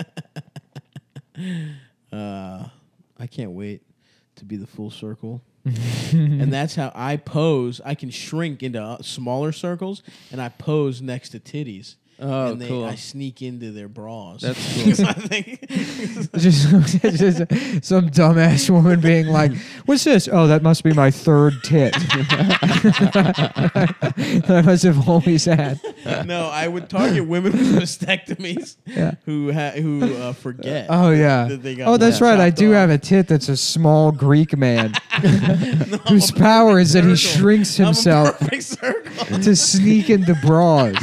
I can't wait to be the full circle. And that's how I pose. I can shrink into smaller circles, and I pose next to titties. Oh, and cool. I sneak into their bras. That's Because I think just some dumbass woman being like, "What's this? Oh, that must be my third tit. that I must have always had." no, I would target women with mastectomies Yeah. who forget. Oh yeah. that they got Oh, that's one right. I chopped do off. have a tit that's a small Greek man whose power is that he circle. shrinks I'm a himself perfect circle. to sneak into bras.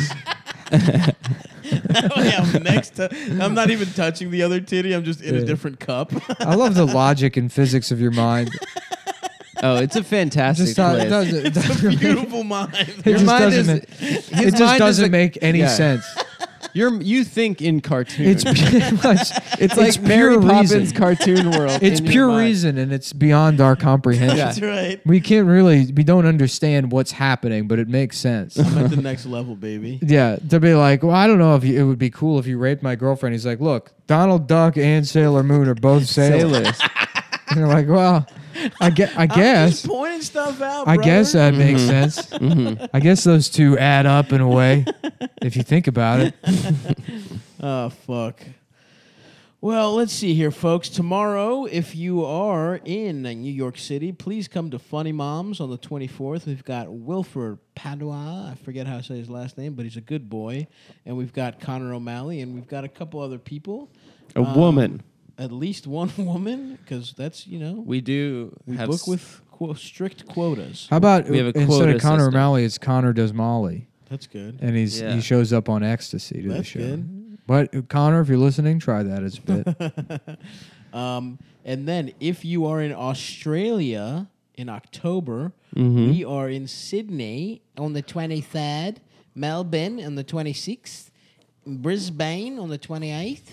I'm not even touching the other titty. I'm just in a Yeah. different cup. I love the logic and physics of your mind. Oh, it's a fantastic Just not, place. it doesn't, it doesn't, Beautiful mind. it Your just mind doesn't is- make, his it just mind is doesn't a- make any yeah. sense. You think in cartoon. It's pretty much It's like Mary pure Poppins reason. cartoon world. It's in your pure mind. reason, and it's beyond our comprehension. Yeah. That's right. We don't understand what's happening, but it makes sense. I'm at the next level, baby. Yeah, to be like, well, I don't know if it would be cool if you raped my girlfriend. He's like, look, Donald Duck and Sailor Moon are both sailors. Sailors. And you're like, well, I I'm guess. just pointing stuff out. I guess brother. that makes sense. I guess those two add up in a way, if you think about it. Oh fuck. Well, let's see here, folks. Tomorrow, if you are in New York City, please come to Funny Moms on the 24th. We've got Wilford Padua. I forget how to say his last name, but he's a good boy. And we've got Connor O'Malley, and we've got a couple other people. A woman. At least one woman, because that's, We do we have book with strict quotas. How about We have a instead quota of Connor system. O'Malley, it's Connor Does Molly. That's good. And he Yeah. shows up on ecstasy to the That's show. good. But Connor, if you're listening, try that as a bit. And then if you are in Australia in October, Mm-hmm. we are in Sydney on the 23rd, Melbourne on the 26th, Brisbane on the 28th.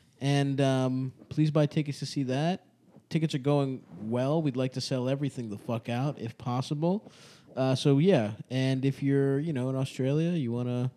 And please buy tickets to see that. Tickets are going well. We'd like to sell everything the fuck out if possible. So yeah, and if you're, in Australia, you want to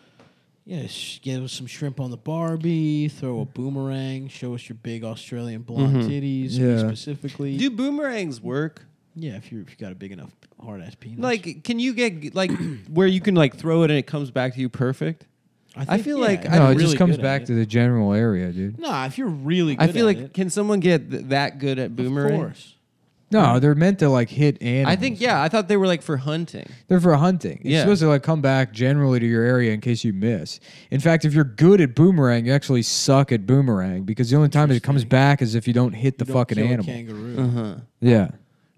give us some shrimp on the Barbie, throw a boomerang, show us your big Australian blonde titties, Yeah. specifically. Do boomerangs work? Yeah, if you got a big enough hard ass penis. Like, can you get like where you can like throw it and it comes back to you perfect? I feel like if I'm No, you're it just really comes good back at to it. the general area, dude. Nah, if you're really good I feel at like it, can someone get that good at boomerang? Of course. No, they're meant to like hit animals. I think I thought they were like for hunting. They're for hunting. It's Yeah. supposed to like come back generally to your area in case you miss. In fact, if you're good at boomerang, you actually suck at boomerang because the only time it comes back is if you don't hit the You don't fucking kill a animal. kangaroo. Uh-huh. Yeah.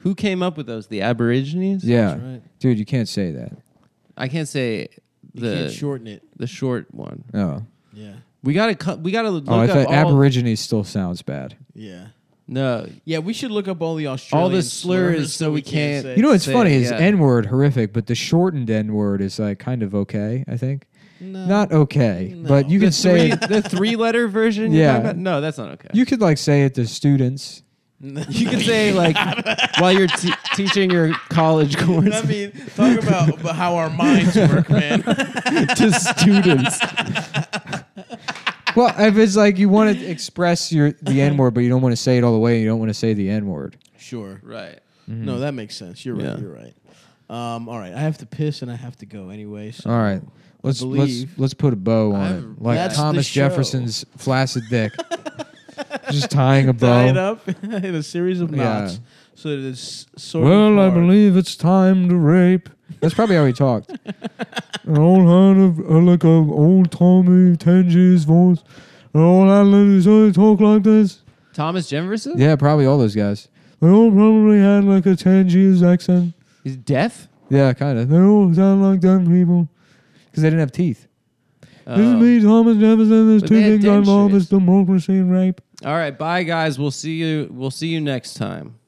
Who came up with those? The Aborigines? Yeah, right. dude, you can't say that. I can't say You can't the shorten it. the short one. Oh, Yeah. We gotta look I up thought all, Aborigines still sounds bad. Yeah. no. Yeah, we should look up all the Australian All the slurs so we can't- say. You know what's Say funny it, is yeah. N-word horrific, but the shortened N-word is like kind of okay. I think No. not okay, No. but you The could say the 3-letter version. you're Yeah. talking about? No, that's not okay. you could like say it to students. You could say like while you're teaching your college course I mean, talk about how our minds work, man. to students. Well, if it's like you want to express the N-word, but you don't want to say it all the way, you don't want to say the N-word. Sure. Right. No, that makes sense. You're right. Yeah. You're right. All right. I have to piss and I have to go anyway. So. All right, let's believe- put a bow on I've- it, like That's the Thomas show. Jefferson's flaccid dick. Just tying a Tie it bow. up in a series of Yeah. knots so that it's sort Well, of I hard. believe it's time to rape. That's probably how he talked. An old hand of like a old Tommy Tenji's voice. An old hand lady talk like this. Thomas Jefferson? Yeah, probably all those guys. They all probably had like a Tenji's accent. He's deaf? Yeah, kind of. They all sound like dumb people because they didn't have teeth. This is Oh. me, Thomas Jefferson. There's But two they had things I love: dentures. it's democracy and rape. All right, bye guys. We'll see you next time.